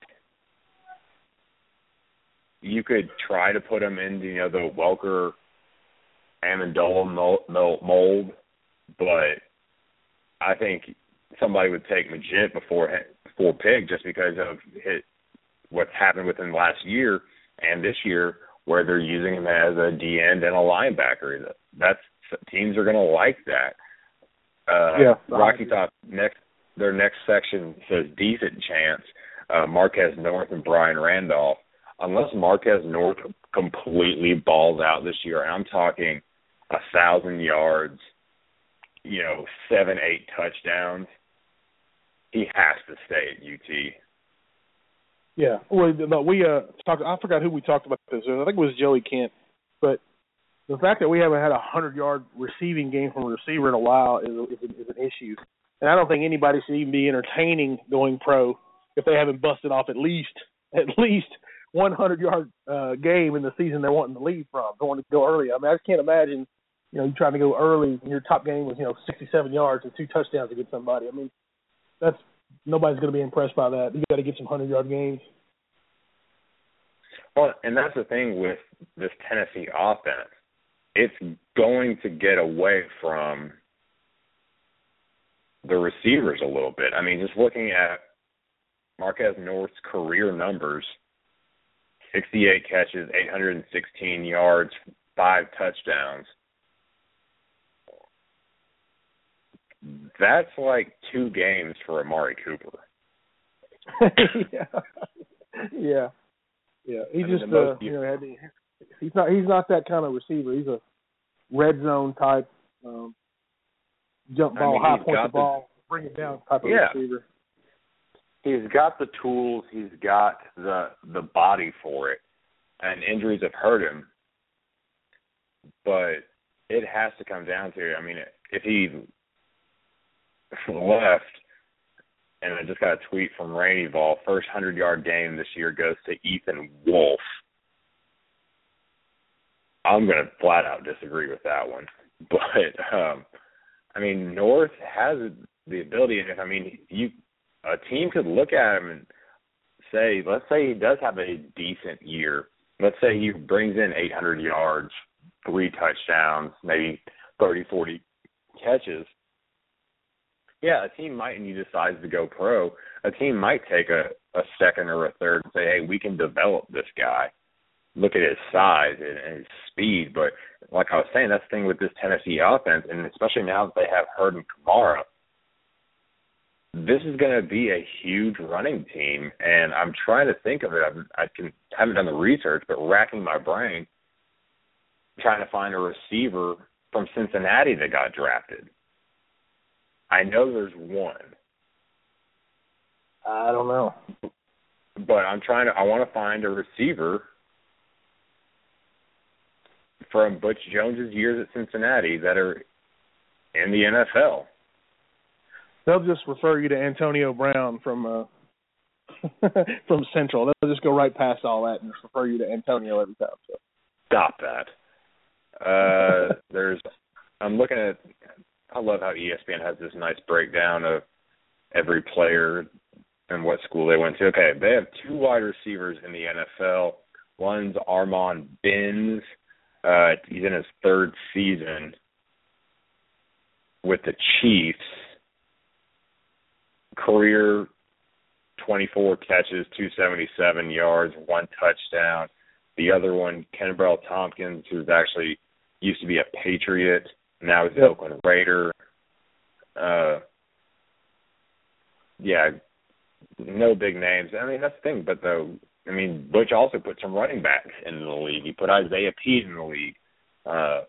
You could try to put him in, you know, the Welker, Amendola mold, but I think somebody would take Magid before before Pig just because of his, what's happened within the last year and this year where they're using him as a D end and a linebacker. That's teams are going to like that. Uh, yeah, Rocky Top next their next section says decent chance. Uh, Marquez North and Brian Randolph. Unless Marquez North completely balls out this year, and I'm talking a thousand yards, you know, seven, eight touchdowns, he has to stay at U T. Yeah. Well, no, we uh talked. I forgot who we talked about this. I think it was Joey Kent. But the fact that we haven't had a hundred-yard receiving game from a receiver in a while is, is, is an issue. And I don't think anybody should even be entertaining going pro if they haven't busted off at least at least one hundred-yard uh, game in the season they're wanting to leave from. They want to go early. I mean, I just can't imagine, you know, you trying to go early and your top game was, you know, sixty-seven yards and two touchdowns against somebody. I mean, that's nobody's going to be impressed by that. You got to get some hundred-yard games. Well, and that's the thing with this Tennessee offense. It's going to get away from the receivers a little bit. I mean, just looking at Marquez North's career numbers, sixty-eight catches, eight hundred sixteen yards, five touchdowns. That's like two games for Amari Cooper. yeah. yeah. Yeah. He I mean, just, the uh, most you know, had the, he's not he's not that kind of receiver. He's a red zone type, um, jump ball, I mean, high point the ball, bring it down type of yeah. receiver. He's got the tools. He's got the the body for it, and injuries have hurt him. But it has to come down to, I mean, if he left, and I just got a tweet from Rainy Ball, first hundred-yard game this year goes to Ethan Wolf. I'm going to flat out disagree with that one. But, um, I mean, North has the ability, and if, I mean, you a team could look at him and say, let's say he does have a decent year. Let's say he brings in eight hundred yards, three touchdowns, maybe thirty, forty catches. Yeah, a team might, and he decides to go pro, a team might take a, a second or a third and say, hey, we can develop this guy. Look at his size and, and his speed. But like I was saying, that's the thing with this Tennessee offense, and especially now that they have Hurd and Kamara, this is going to be a huge running team. And I'm trying to think of it. I've, I can, haven't done the research, but racking my brain, trying to find a receiver from Cincinnati that got drafted. I know there's one. I don't know. But I'm trying to, I want to find a receiver from Butch Jones's years at Cincinnati that are in the N F L. They'll just refer you to Antonio Brown from uh, from Central. They'll just go right past all that and just refer you to Antonio every time. So. Stop that. Uh, there's, I'm looking at, I love how E S P N has this nice breakdown of every player and what school they went to. Okay, they have two wide receivers in the N F L. One's Armand Benz. Uh, he's in his third season with the Chiefs. Career twenty-four catches, two hundred seventy-seven yards, one touchdown. The other one, Kenbrell Tompkins, who's actually used to be a Patriot, now he's an Oakland Raider. Uh, yeah, no big names. I mean, that's the thing. But, though, I mean, Butch also put some running backs into the league. He put Isaiah Pete in the league. Uh,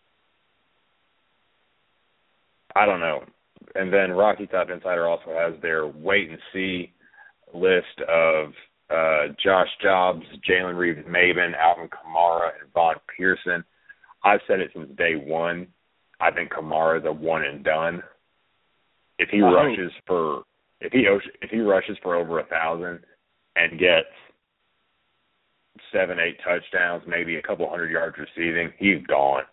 I don't know. And then Rocky Top Insider also has their wait-and-see list of uh, Josh Jobs, Jalen Reeves-Maybin, Alvin Kamara, and Von Pearson. I've said it since day one. I think Kamara is a one and done. If he oh. rushes for if he if he rushes for over a thousand and gets seven, eight touchdowns, maybe a couple hundred yards receiving, he's gone.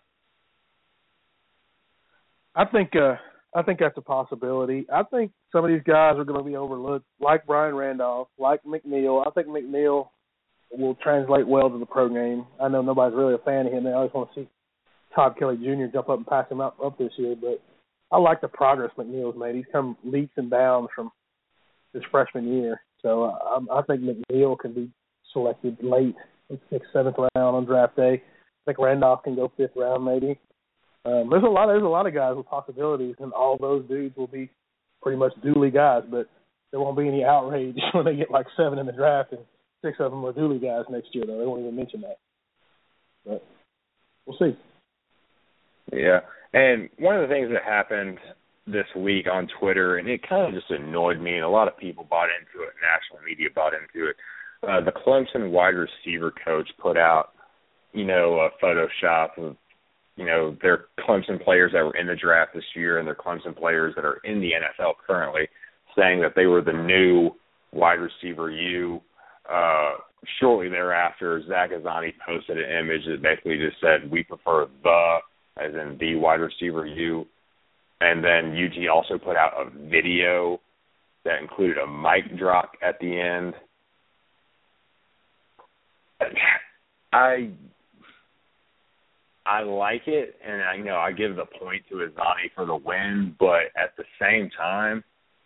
I think uh, I think that's a possibility. I think some of these guys are going to be overlooked, like Brian Randolph, like McNeil. I think McNeil will translate well to the pro game. I know nobody's really a fan of him. They always want to see Todd Kelly Junior jump up and pass him up, up this year, but I like the progress McNeil's made. He's come leaps and bounds from his freshman year. So uh, I, I think McNeil can be selected late, sixth, seventh round on draft day. I think Randolph can go fifth round maybe. Um, there's a lot. There's a lot of guys with possibilities, and all those dudes will be pretty much Dooley guys. But there won't be any outrage when they get like seven in the draft and six of them are Dooley guys next year. Though they won't even mention that. But we'll see. Yeah, and one of the things that happened this week on Twitter, and it kind of just annoyed me, and a lot of people bought into it, national media bought into it. Uh, the Clemson wide receiver coach put out, you know, a Photoshop of, you know, their Clemson players that were in the draft this year and their Clemson players that are in the N F L currently, saying that they were the new wide receiver U. uh, shortly thereafter, Zach Azzanni posted an image that basically just said, "We prefer the," as in the wide receiver U. And then U T also put out a video that included a mic drop at the end. I I like it, and I you know I give the point to Azzanni for the win, but at the same time,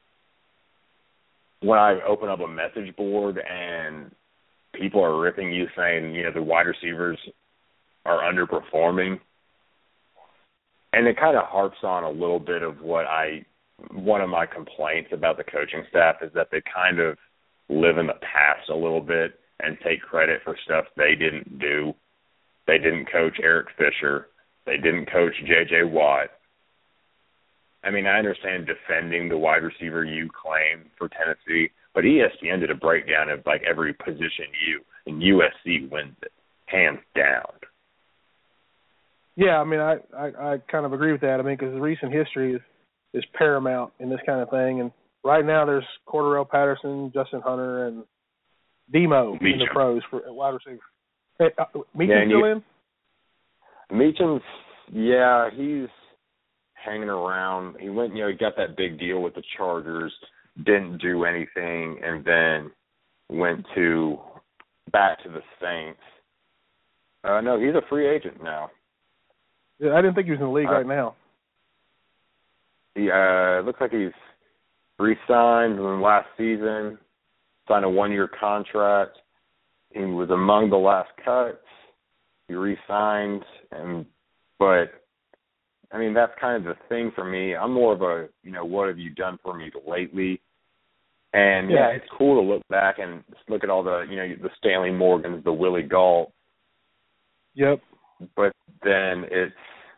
when I open up a message board and people are ripping you saying, you know, the wide receivers are underperforming, and it kind of harps on a little bit of what I, one of my complaints about the coaching staff is that they kind of live in the past a little bit and take credit for stuff they didn't do. They didn't coach Eric Fisher. They didn't coach J J Watt. I mean, I understand defending the wide receiver U claim for Tennessee, but E S P N did a breakdown of like every position U, and U S C wins it, hands down. Yeah, I mean, I, I, I kind of agree with that. I mean, because the recent history is, is paramount in this kind of thing. And right now there's Cordarrelle Patterson, Justin Hunter, and Demo Meacham in the pros for wide receiver. Hey, uh, Meacham's yeah, still you, in? Meacham's, yeah, he's hanging around. He went, you know, he got that big deal with the Chargers, didn't do anything, and then went to back to the Saints. Uh, no, he's a free agent now. Yeah, I didn't think he was in the league uh, right now. He uh, looks like he's re-signed from last season, signed a one-year contract. He was among the last cuts. He re-signed, and but I mean that's kind of the thing for me. I'm more of a you know what have you done for me lately? And yeah, yeah it's cool to look back and look at all the you know the Stanley Morgans, the Willie Gault. Yep. But then it's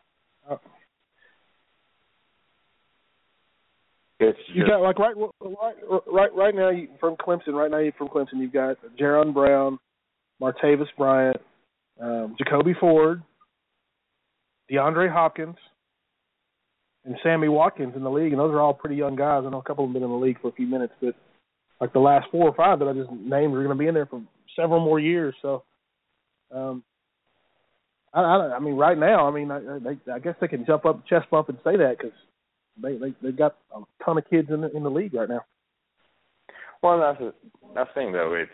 it's you just, got like right right right right now you, from Clemson. Right now you from Clemson. You've got Jaron Brown, Martavis Bryant, um, Jacoby Ford, DeAndre Hopkins, and Sammy Watkins in the league, and those are all pretty young guys. I know a couple of them been in the league for a few minutes, but like the last four or five that I just named are going to be in there for several more years. So. Um, I, I, I mean, right now, I mean, I, they, I guess they can jump up, chest bump, and say that because they they they've got a ton of kids in the in the league right now. Well, that's a, that's the thing though. It's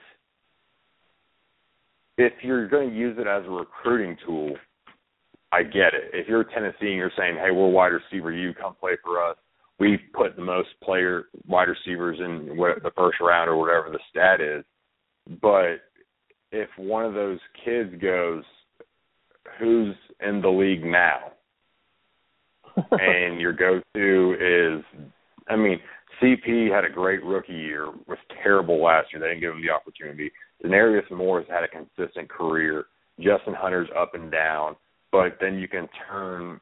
if you're going to use it as a recruiting tool, I get it. If you're Tennessee and you're saying, "Hey, we're wide receiver, you come play for us," we've put the most player wide receivers in the first round or whatever the stat is. But if one of those kids goes, who's in the league now? And your go-to is, I mean, C P had a great rookie year, was terrible last year. They didn't give him the opportunity. Denarius Moore's had a consistent career. Justin Hunter's up and down. But then you can turn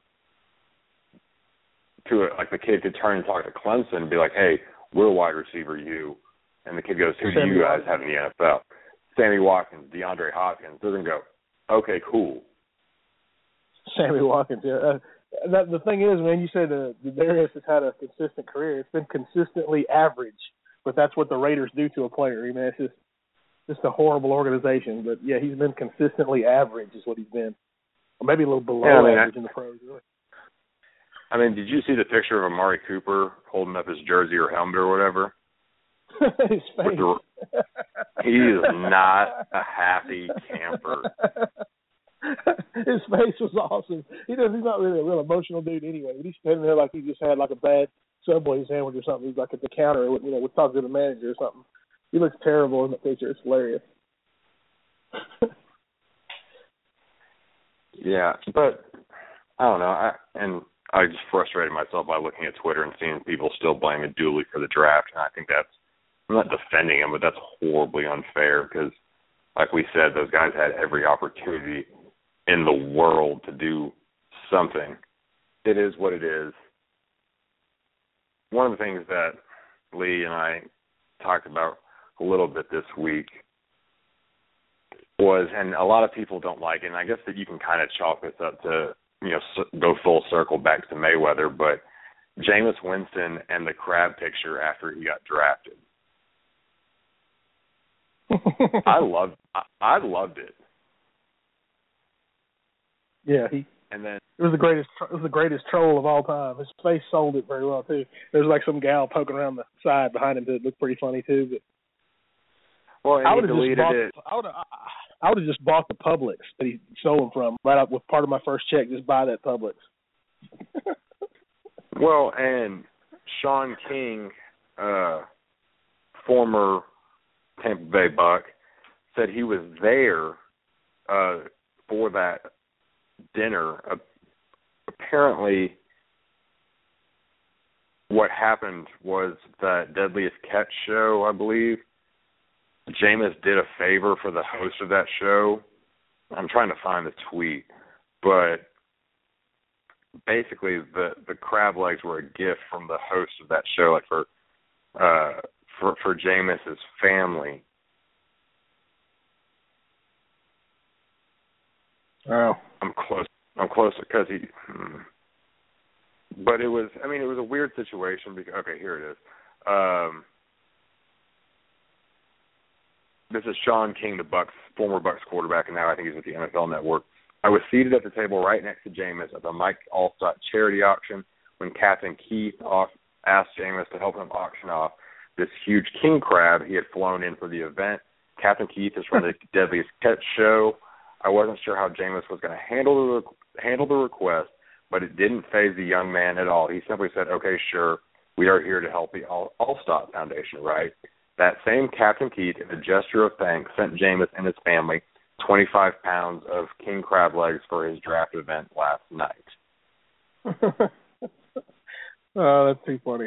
to it, like the kid could turn and talk to Clemson and be like, hey, we're wide receiver you. And the kid goes, who do you guys have in the N F L? Sammy Watkins, DeAndre Hopkins. They're going to go, okay, cool. Sammy Watkins, yeah. Uh, that, the thing is, man, you said uh, Darius has had a consistent career. It's been consistently average, but that's what the Raiders do to a player. I mean, it's just, just a horrible organization. But, yeah, he's been consistently average is what he's been. Or maybe a little below yeah, I mean, average I, in the pros, really. I mean, did you see the picture of Amari Cooper holding up his jersey or helmet or whatever? His face. The, he is not a happy camper. His face was awesome. He does, he's not really a real emotional dude anyway. He's standing there like he just had like a bad Subway sandwich or something. He's like at the counter, you know, with talking to the manager or something. He looks terrible in the picture. It's hilarious. Yeah, but I don't know. I, and I just frustrated myself by looking at Twitter and seeing people still blaming Dooley for the draft. And I think that's, I'm not defending him, but that's horribly unfair because, like we said, those guys had every opportunity in the world to do something. It is what it is. One of the things that Lee and I talked about a little bit this week was, and a lot of people don't like it, and I guess that you can kind of chalk this up to, you know, go full circle back to Mayweather, but Jameis Winston and the crab picture after he got drafted. I loved I, I loved it. Yeah, he. And then it was the greatest. It was the greatest troll of all time. His face sold it very well too. There was like some gal poking around the side behind him that looked pretty funny too. But well, and I he would have deleted just bought. it. I would. I would have just bought the Publix that he stole them from right out with part of my first check. Just buy that Publix. Well, and Sean King, uh, former Tampa Bay Buck, said he was there uh, for that dinner. Uh, apparently, what happened was that Deadliest Catch show, I believe, Jameis did a favor for the host of that show. I'm trying to find the tweet, but basically the, the crab legs were a gift from the host of that show, like for uh, for for Jameis's family. Oh, I'm close. I'm close because he. Hmm. But it was. I mean, it was a weird situation because. Okay, here it is. Um, This is Sean King, the Bucks former Bucks quarterback, and now I think he's with the N F L Network. I was seated at the table right next to Jameis at the Mike Allstott charity auction when Captain Keith asked Jameis to help him auction off this huge king crab he had flown in for the event. Captain Keith is from the Deadliest Catch show. I wasn't sure how Jameis was going to handle the handle the request, but it didn't faze the young man at all. He simply said, "Okay, sure, we are here to help the All- Allstott Foundation, right?" That same Captain Keith, in a gesture of thanks, sent Jameis and his family twenty-five pounds of king crab legs for his draft event last night. Oh, that's too funny.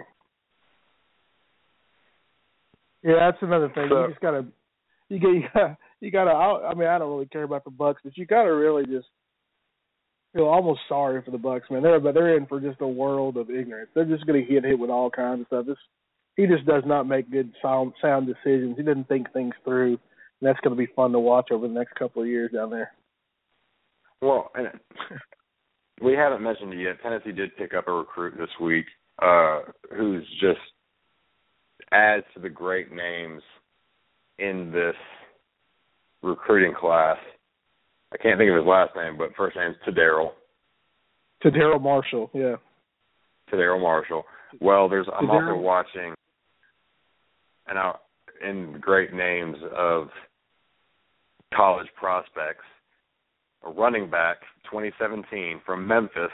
Yeah, that's another thing. So, you just gotta, you get, you gotta, you gotta. I mean, I don't really care about the Bucks, but you gotta really just feel almost sorry for the Bucks, man. They're, but they're in for just a world of ignorance. They're just gonna get hit with all kinds of stuff. This, he just does not make good sound, sound decisions. He doesn't think things through, and that's going to be fun to watch over the next couple of years down there. Well, and we haven't mentioned it yet. Tennessee did pick up a recruit this week uh, who's just adds to the great names in this recruiting class. I can't think of his last name, but first name's Tadarill. Tadarill Marshall, yeah. Tadarill Marshall. Well, there's I'm also watching, and I, in great names of college prospects, a running back, twenty seventeen, from Memphis,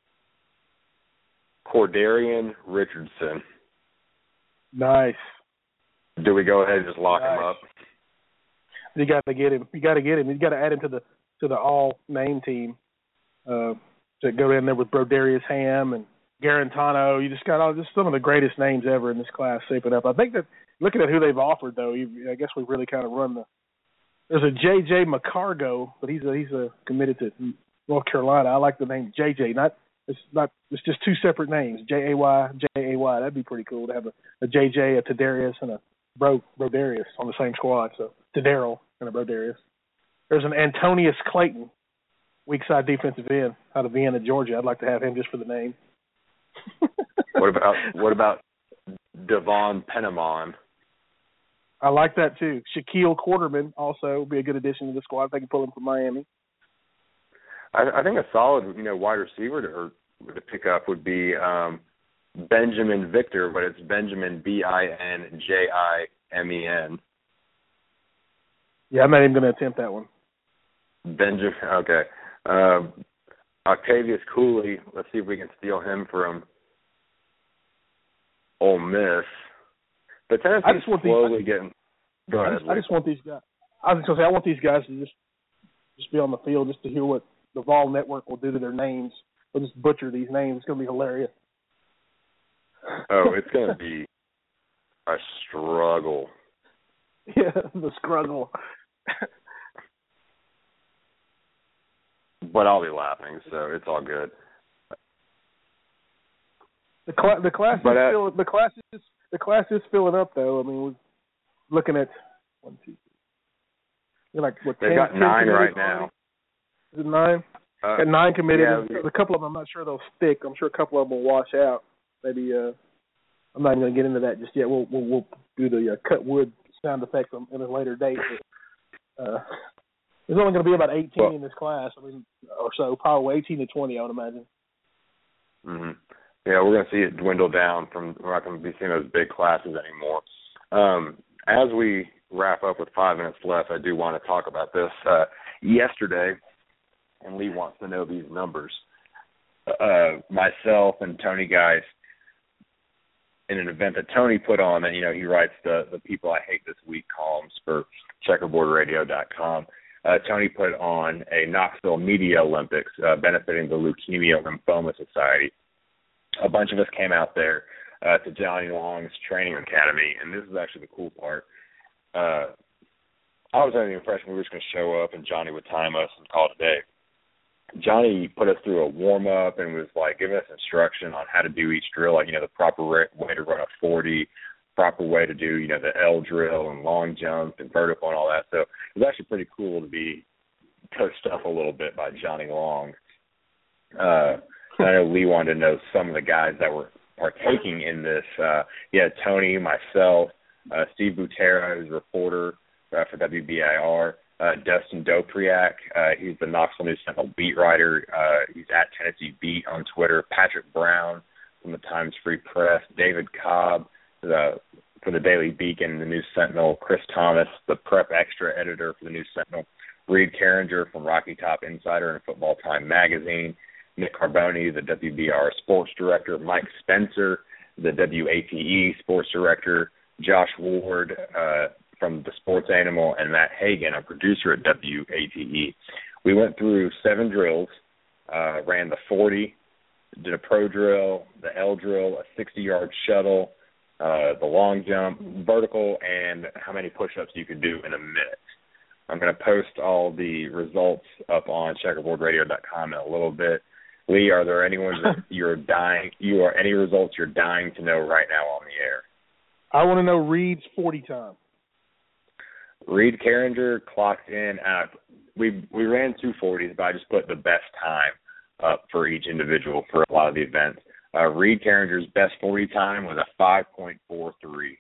Cordarian Richardson. Nice. Do we go ahead and just lock nice. him up? You got to get him. You got to get him. You got to add him to the to the all name team. Uh, to go in there with Brodarius Ham and Garantano. You just got all just some of the greatest names ever in this class shaping up. I think that looking at who they've offered, though, you, I guess we really kind of run the. There's a J J McCargo, but he's a, he's a committed to North Carolina. I like the name J J. Not it's not it's just two separate names, J A Y, J A Y. That'd be pretty cool to have a, a J J, a Tadarius, and a Bro Brodarius on the same squad. So Tadarill and a Brodarius. There's an Antonius Clayton, weak side defensive end out of Vienna, Georgia. I'd like to have him just for the name. What about what about Devon Penamon? I like that too. Shaquille Quarterman also would be a good addition to the squad if they can pull him from Miami. I, I think a solid, you know, wide receiver to, to pick up would be um, Benjamin Victor, but it's Benjamin B I N J I M E N. Yeah, I'm not even going to attempt that one. Benjamin, okay. Um, Octavius Cooley, let's see if we can steal him from Ole Miss. But Tennessee's I just want slowly these, getting. Go I ahead. Just, I just want these guys. I was going to say I want these guys to just just be on the field just to hear what the Vol Network will do to their names. They'll just butcher these names. It's going to be hilarious. Oh, it's going to be a struggle. Yeah, the struggle. But I'll be laughing, so it's all good. The cl- the class but, is uh, fill- the class is the class is filling up though. I mean, we're looking at one, two, three. You're like what? They've ten, got ten nine committed right already? now. Is it nine? Uh, got nine committed. yeah, There's a couple of them I'm not sure they'll stick. I'm sure a couple of them will wash out. Maybe uh, I'm not even going to get into that just yet. We'll we'll, we'll do the uh, cut wood sound effects in a later date. But, uh, there's only going to be about eighteen well, in this class, I mean, or so, probably eighteen to twenty, I would imagine. Mm-hmm. Yeah, we're going to see it dwindle down from, we're not going to be seeing those big classes anymore. Um, as we wrap up with five minutes left, I do want to talk about this. Uh, yesterday, and Lee wants to know these numbers, uh, myself and Tony Geist, in an event that Tony put on, and, you know, he writes the, the People I Hate This Week columns for checkerboard radio dot com. Uh, Tony put on a Knoxville Media Olympics uh, benefiting the Leukemia Lymphoma Society. A bunch of us came out there uh, to Johnny Long's training academy, and this is actually the cool part. Uh, I was under the impression we were just going to show up and Johnny would time us and call it a day. Johnny put us through a warm-up and was, like, giving us instruction on how to do each drill, like, you know, the proper way to run a forty, proper way to do, you know, the L drill and long jump and vertical and all that. So it was actually pretty cool to be coached up a little bit by Johnny Long. Uh, I know Lee wanted to know some of the guys that were partaking in this. Uh, yeah, Tony, myself, uh, Steve Butera, who's a reporter uh, for W B I R, uh, Dustin Dopriak, uh, he's the Knoxville News Sentinel beat writer. Uh, he's at Tennessee Beat on Twitter. Patrick Brown from the Times Free Press, David Cobb, the for the Daily Beacon, the News Sentinel, Chris Thomas, the Prep Extra editor for the News Sentinel, Reed Carringer from Rocky Top Insider and Football Time magazine, Nick Carboni, the W B R sports director, Mike Spencer, the W A T E sports director, Josh Ward uh, from The Sports Animal, and Matt Hagan, a producer at W A T E. We went through seven drills, uh, ran the forty, did a pro drill, the L drill, a sixty-yard shuttle, uh, the long jump, vertical, and how many push-ups you could do in a minute. I'm going to post all the results up on checkerboard radio dot com in a little bit. Lee, are there anyone that you're dying, you are any results you're dying to know right now on the air? I want to know Reed's forty time. Reed Carringer clocked in at, we we ran two forties, but I just put the best time up for each individual for a lot of the events. Uh, Reed Carringer's best forty time was a five point four three.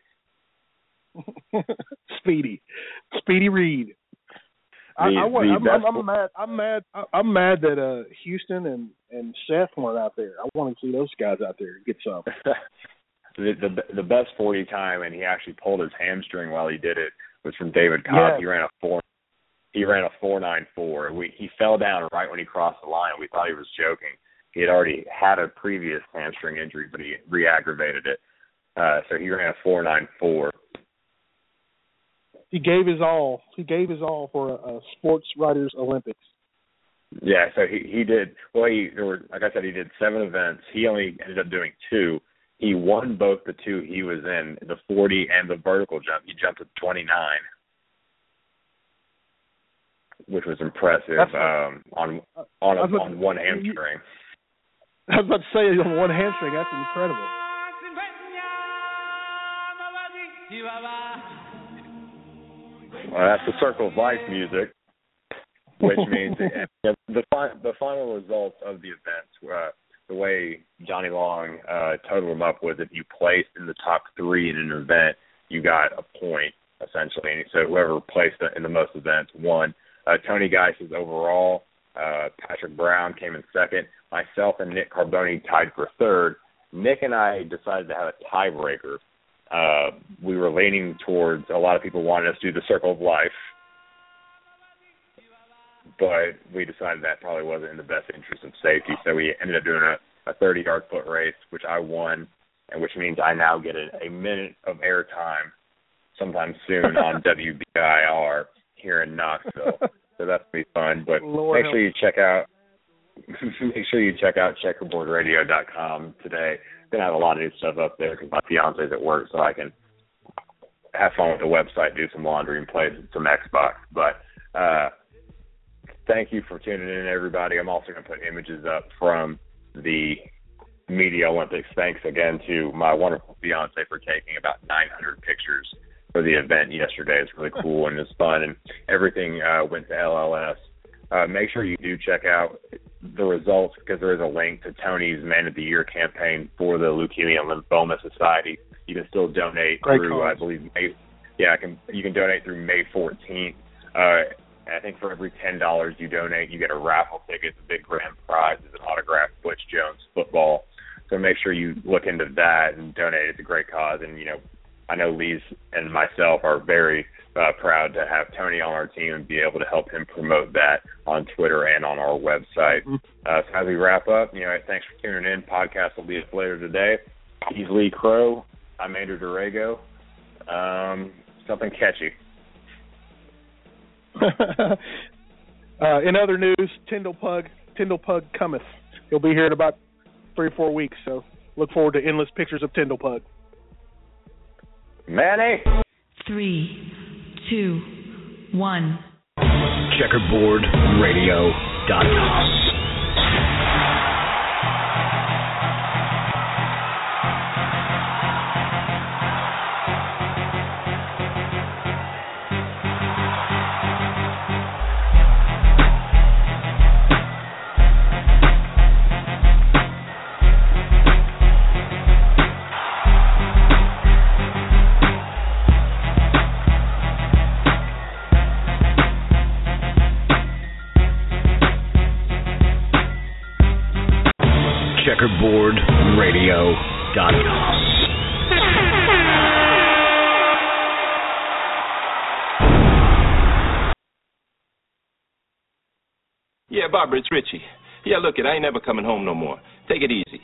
Speedy. Speedy Reed. The, I, I want, I'm, I'm, I'm for- mad. I'm mad. I'm mad that uh, Houston and, and Seth weren't out there. I want to see those guys out there get some. the, the the best forty time, and he actually pulled his hamstring while he did it, was from David Cobb. Yeah. He ran a four. He ran a four nine four. We he fell down right when he crossed the line. We thought he was joking. He had already had a previous hamstring injury, but he re-aggravated it. Uh, so he ran a four nine four. He gave his all. He gave his all for a, a sports writers Olympics. Yeah, so he, he did. Well, he there were, like I said, he did seven events. He only ended up doing two. He won both the two he was in, the forty and the vertical jump. He jumped to twenty-nine, which was impressive um, on on a, about, on one hamstring. I was about to say on one hamstring. That's incredible. Well, that's the Circle of Life music, which means the the, the final results of the events, uh, the way Johnny Long uh, totaled them up was if you placed in the top three in an event, you got a point, essentially. And so whoever placed in the most events won. Uh, Tony Geist's overall, uh, Patrick Brown came in second. Myself and Nick Carboni tied for third. Nick and I decided to have a tiebreaker. Uh, we were leaning towards, a lot of people wanted us to do the Circle of Life, but we decided that probably wasn't in the best interest of safety, so we ended up doing a, a thirty-yard foot race, which I won, and which means I now get a, a minute of airtime sometime soon on W B I R here in Knoxville. So that's going to be fun, but Lord make sure you check out make sure you check out checkerboard radio dot com today. Going to have a lot of new stuff up there because my fiance's at work, so I can have fun with the website, do some laundry, and play some Xbox. But uh, thank you for tuning in, everybody. I'm also going to put images up from the Media Olympics. Thanks again to my wonderful fiance for taking about nine hundred pictures for the event yesterday. It's really cool and it's fun, and everything uh, went to L L S. Uh, make sure you do check out the results because there is a link to Tony's Man of the Year campaign for the Leukemia and Lymphoma Society. You can still donate Great through, cause. I believe, May, yeah, I can. You can donate through May fourteenth. Uh, I think for every ten dollars you donate, you get a raffle ticket. The big grand prize is an autographed Butch Jones football. So make sure you look into that and donate. It's a great cause, and you know, I know Lee's and myself are very uh, proud to have Tony on our team and be able to help him promote that on Twitter and on our website. Uh, so as we wrap up, you know, thanks for tuning in. Podcast will be up later today. He's Lee Crow. I'm Andrew Dorego. Um, something catchy. uh, in other news, Tyndall Pug, Tyndall Pug cometh. He'll be here in about three or four weeks, so look forward to endless pictures of Tyndall Pug. Manny. Three, two, one. checkerboard radio dot com. checkerboard radio dot com. Yeah, Barbara, it's Richie. Yeah, look, it, I ain't never coming home no more. Take it easy.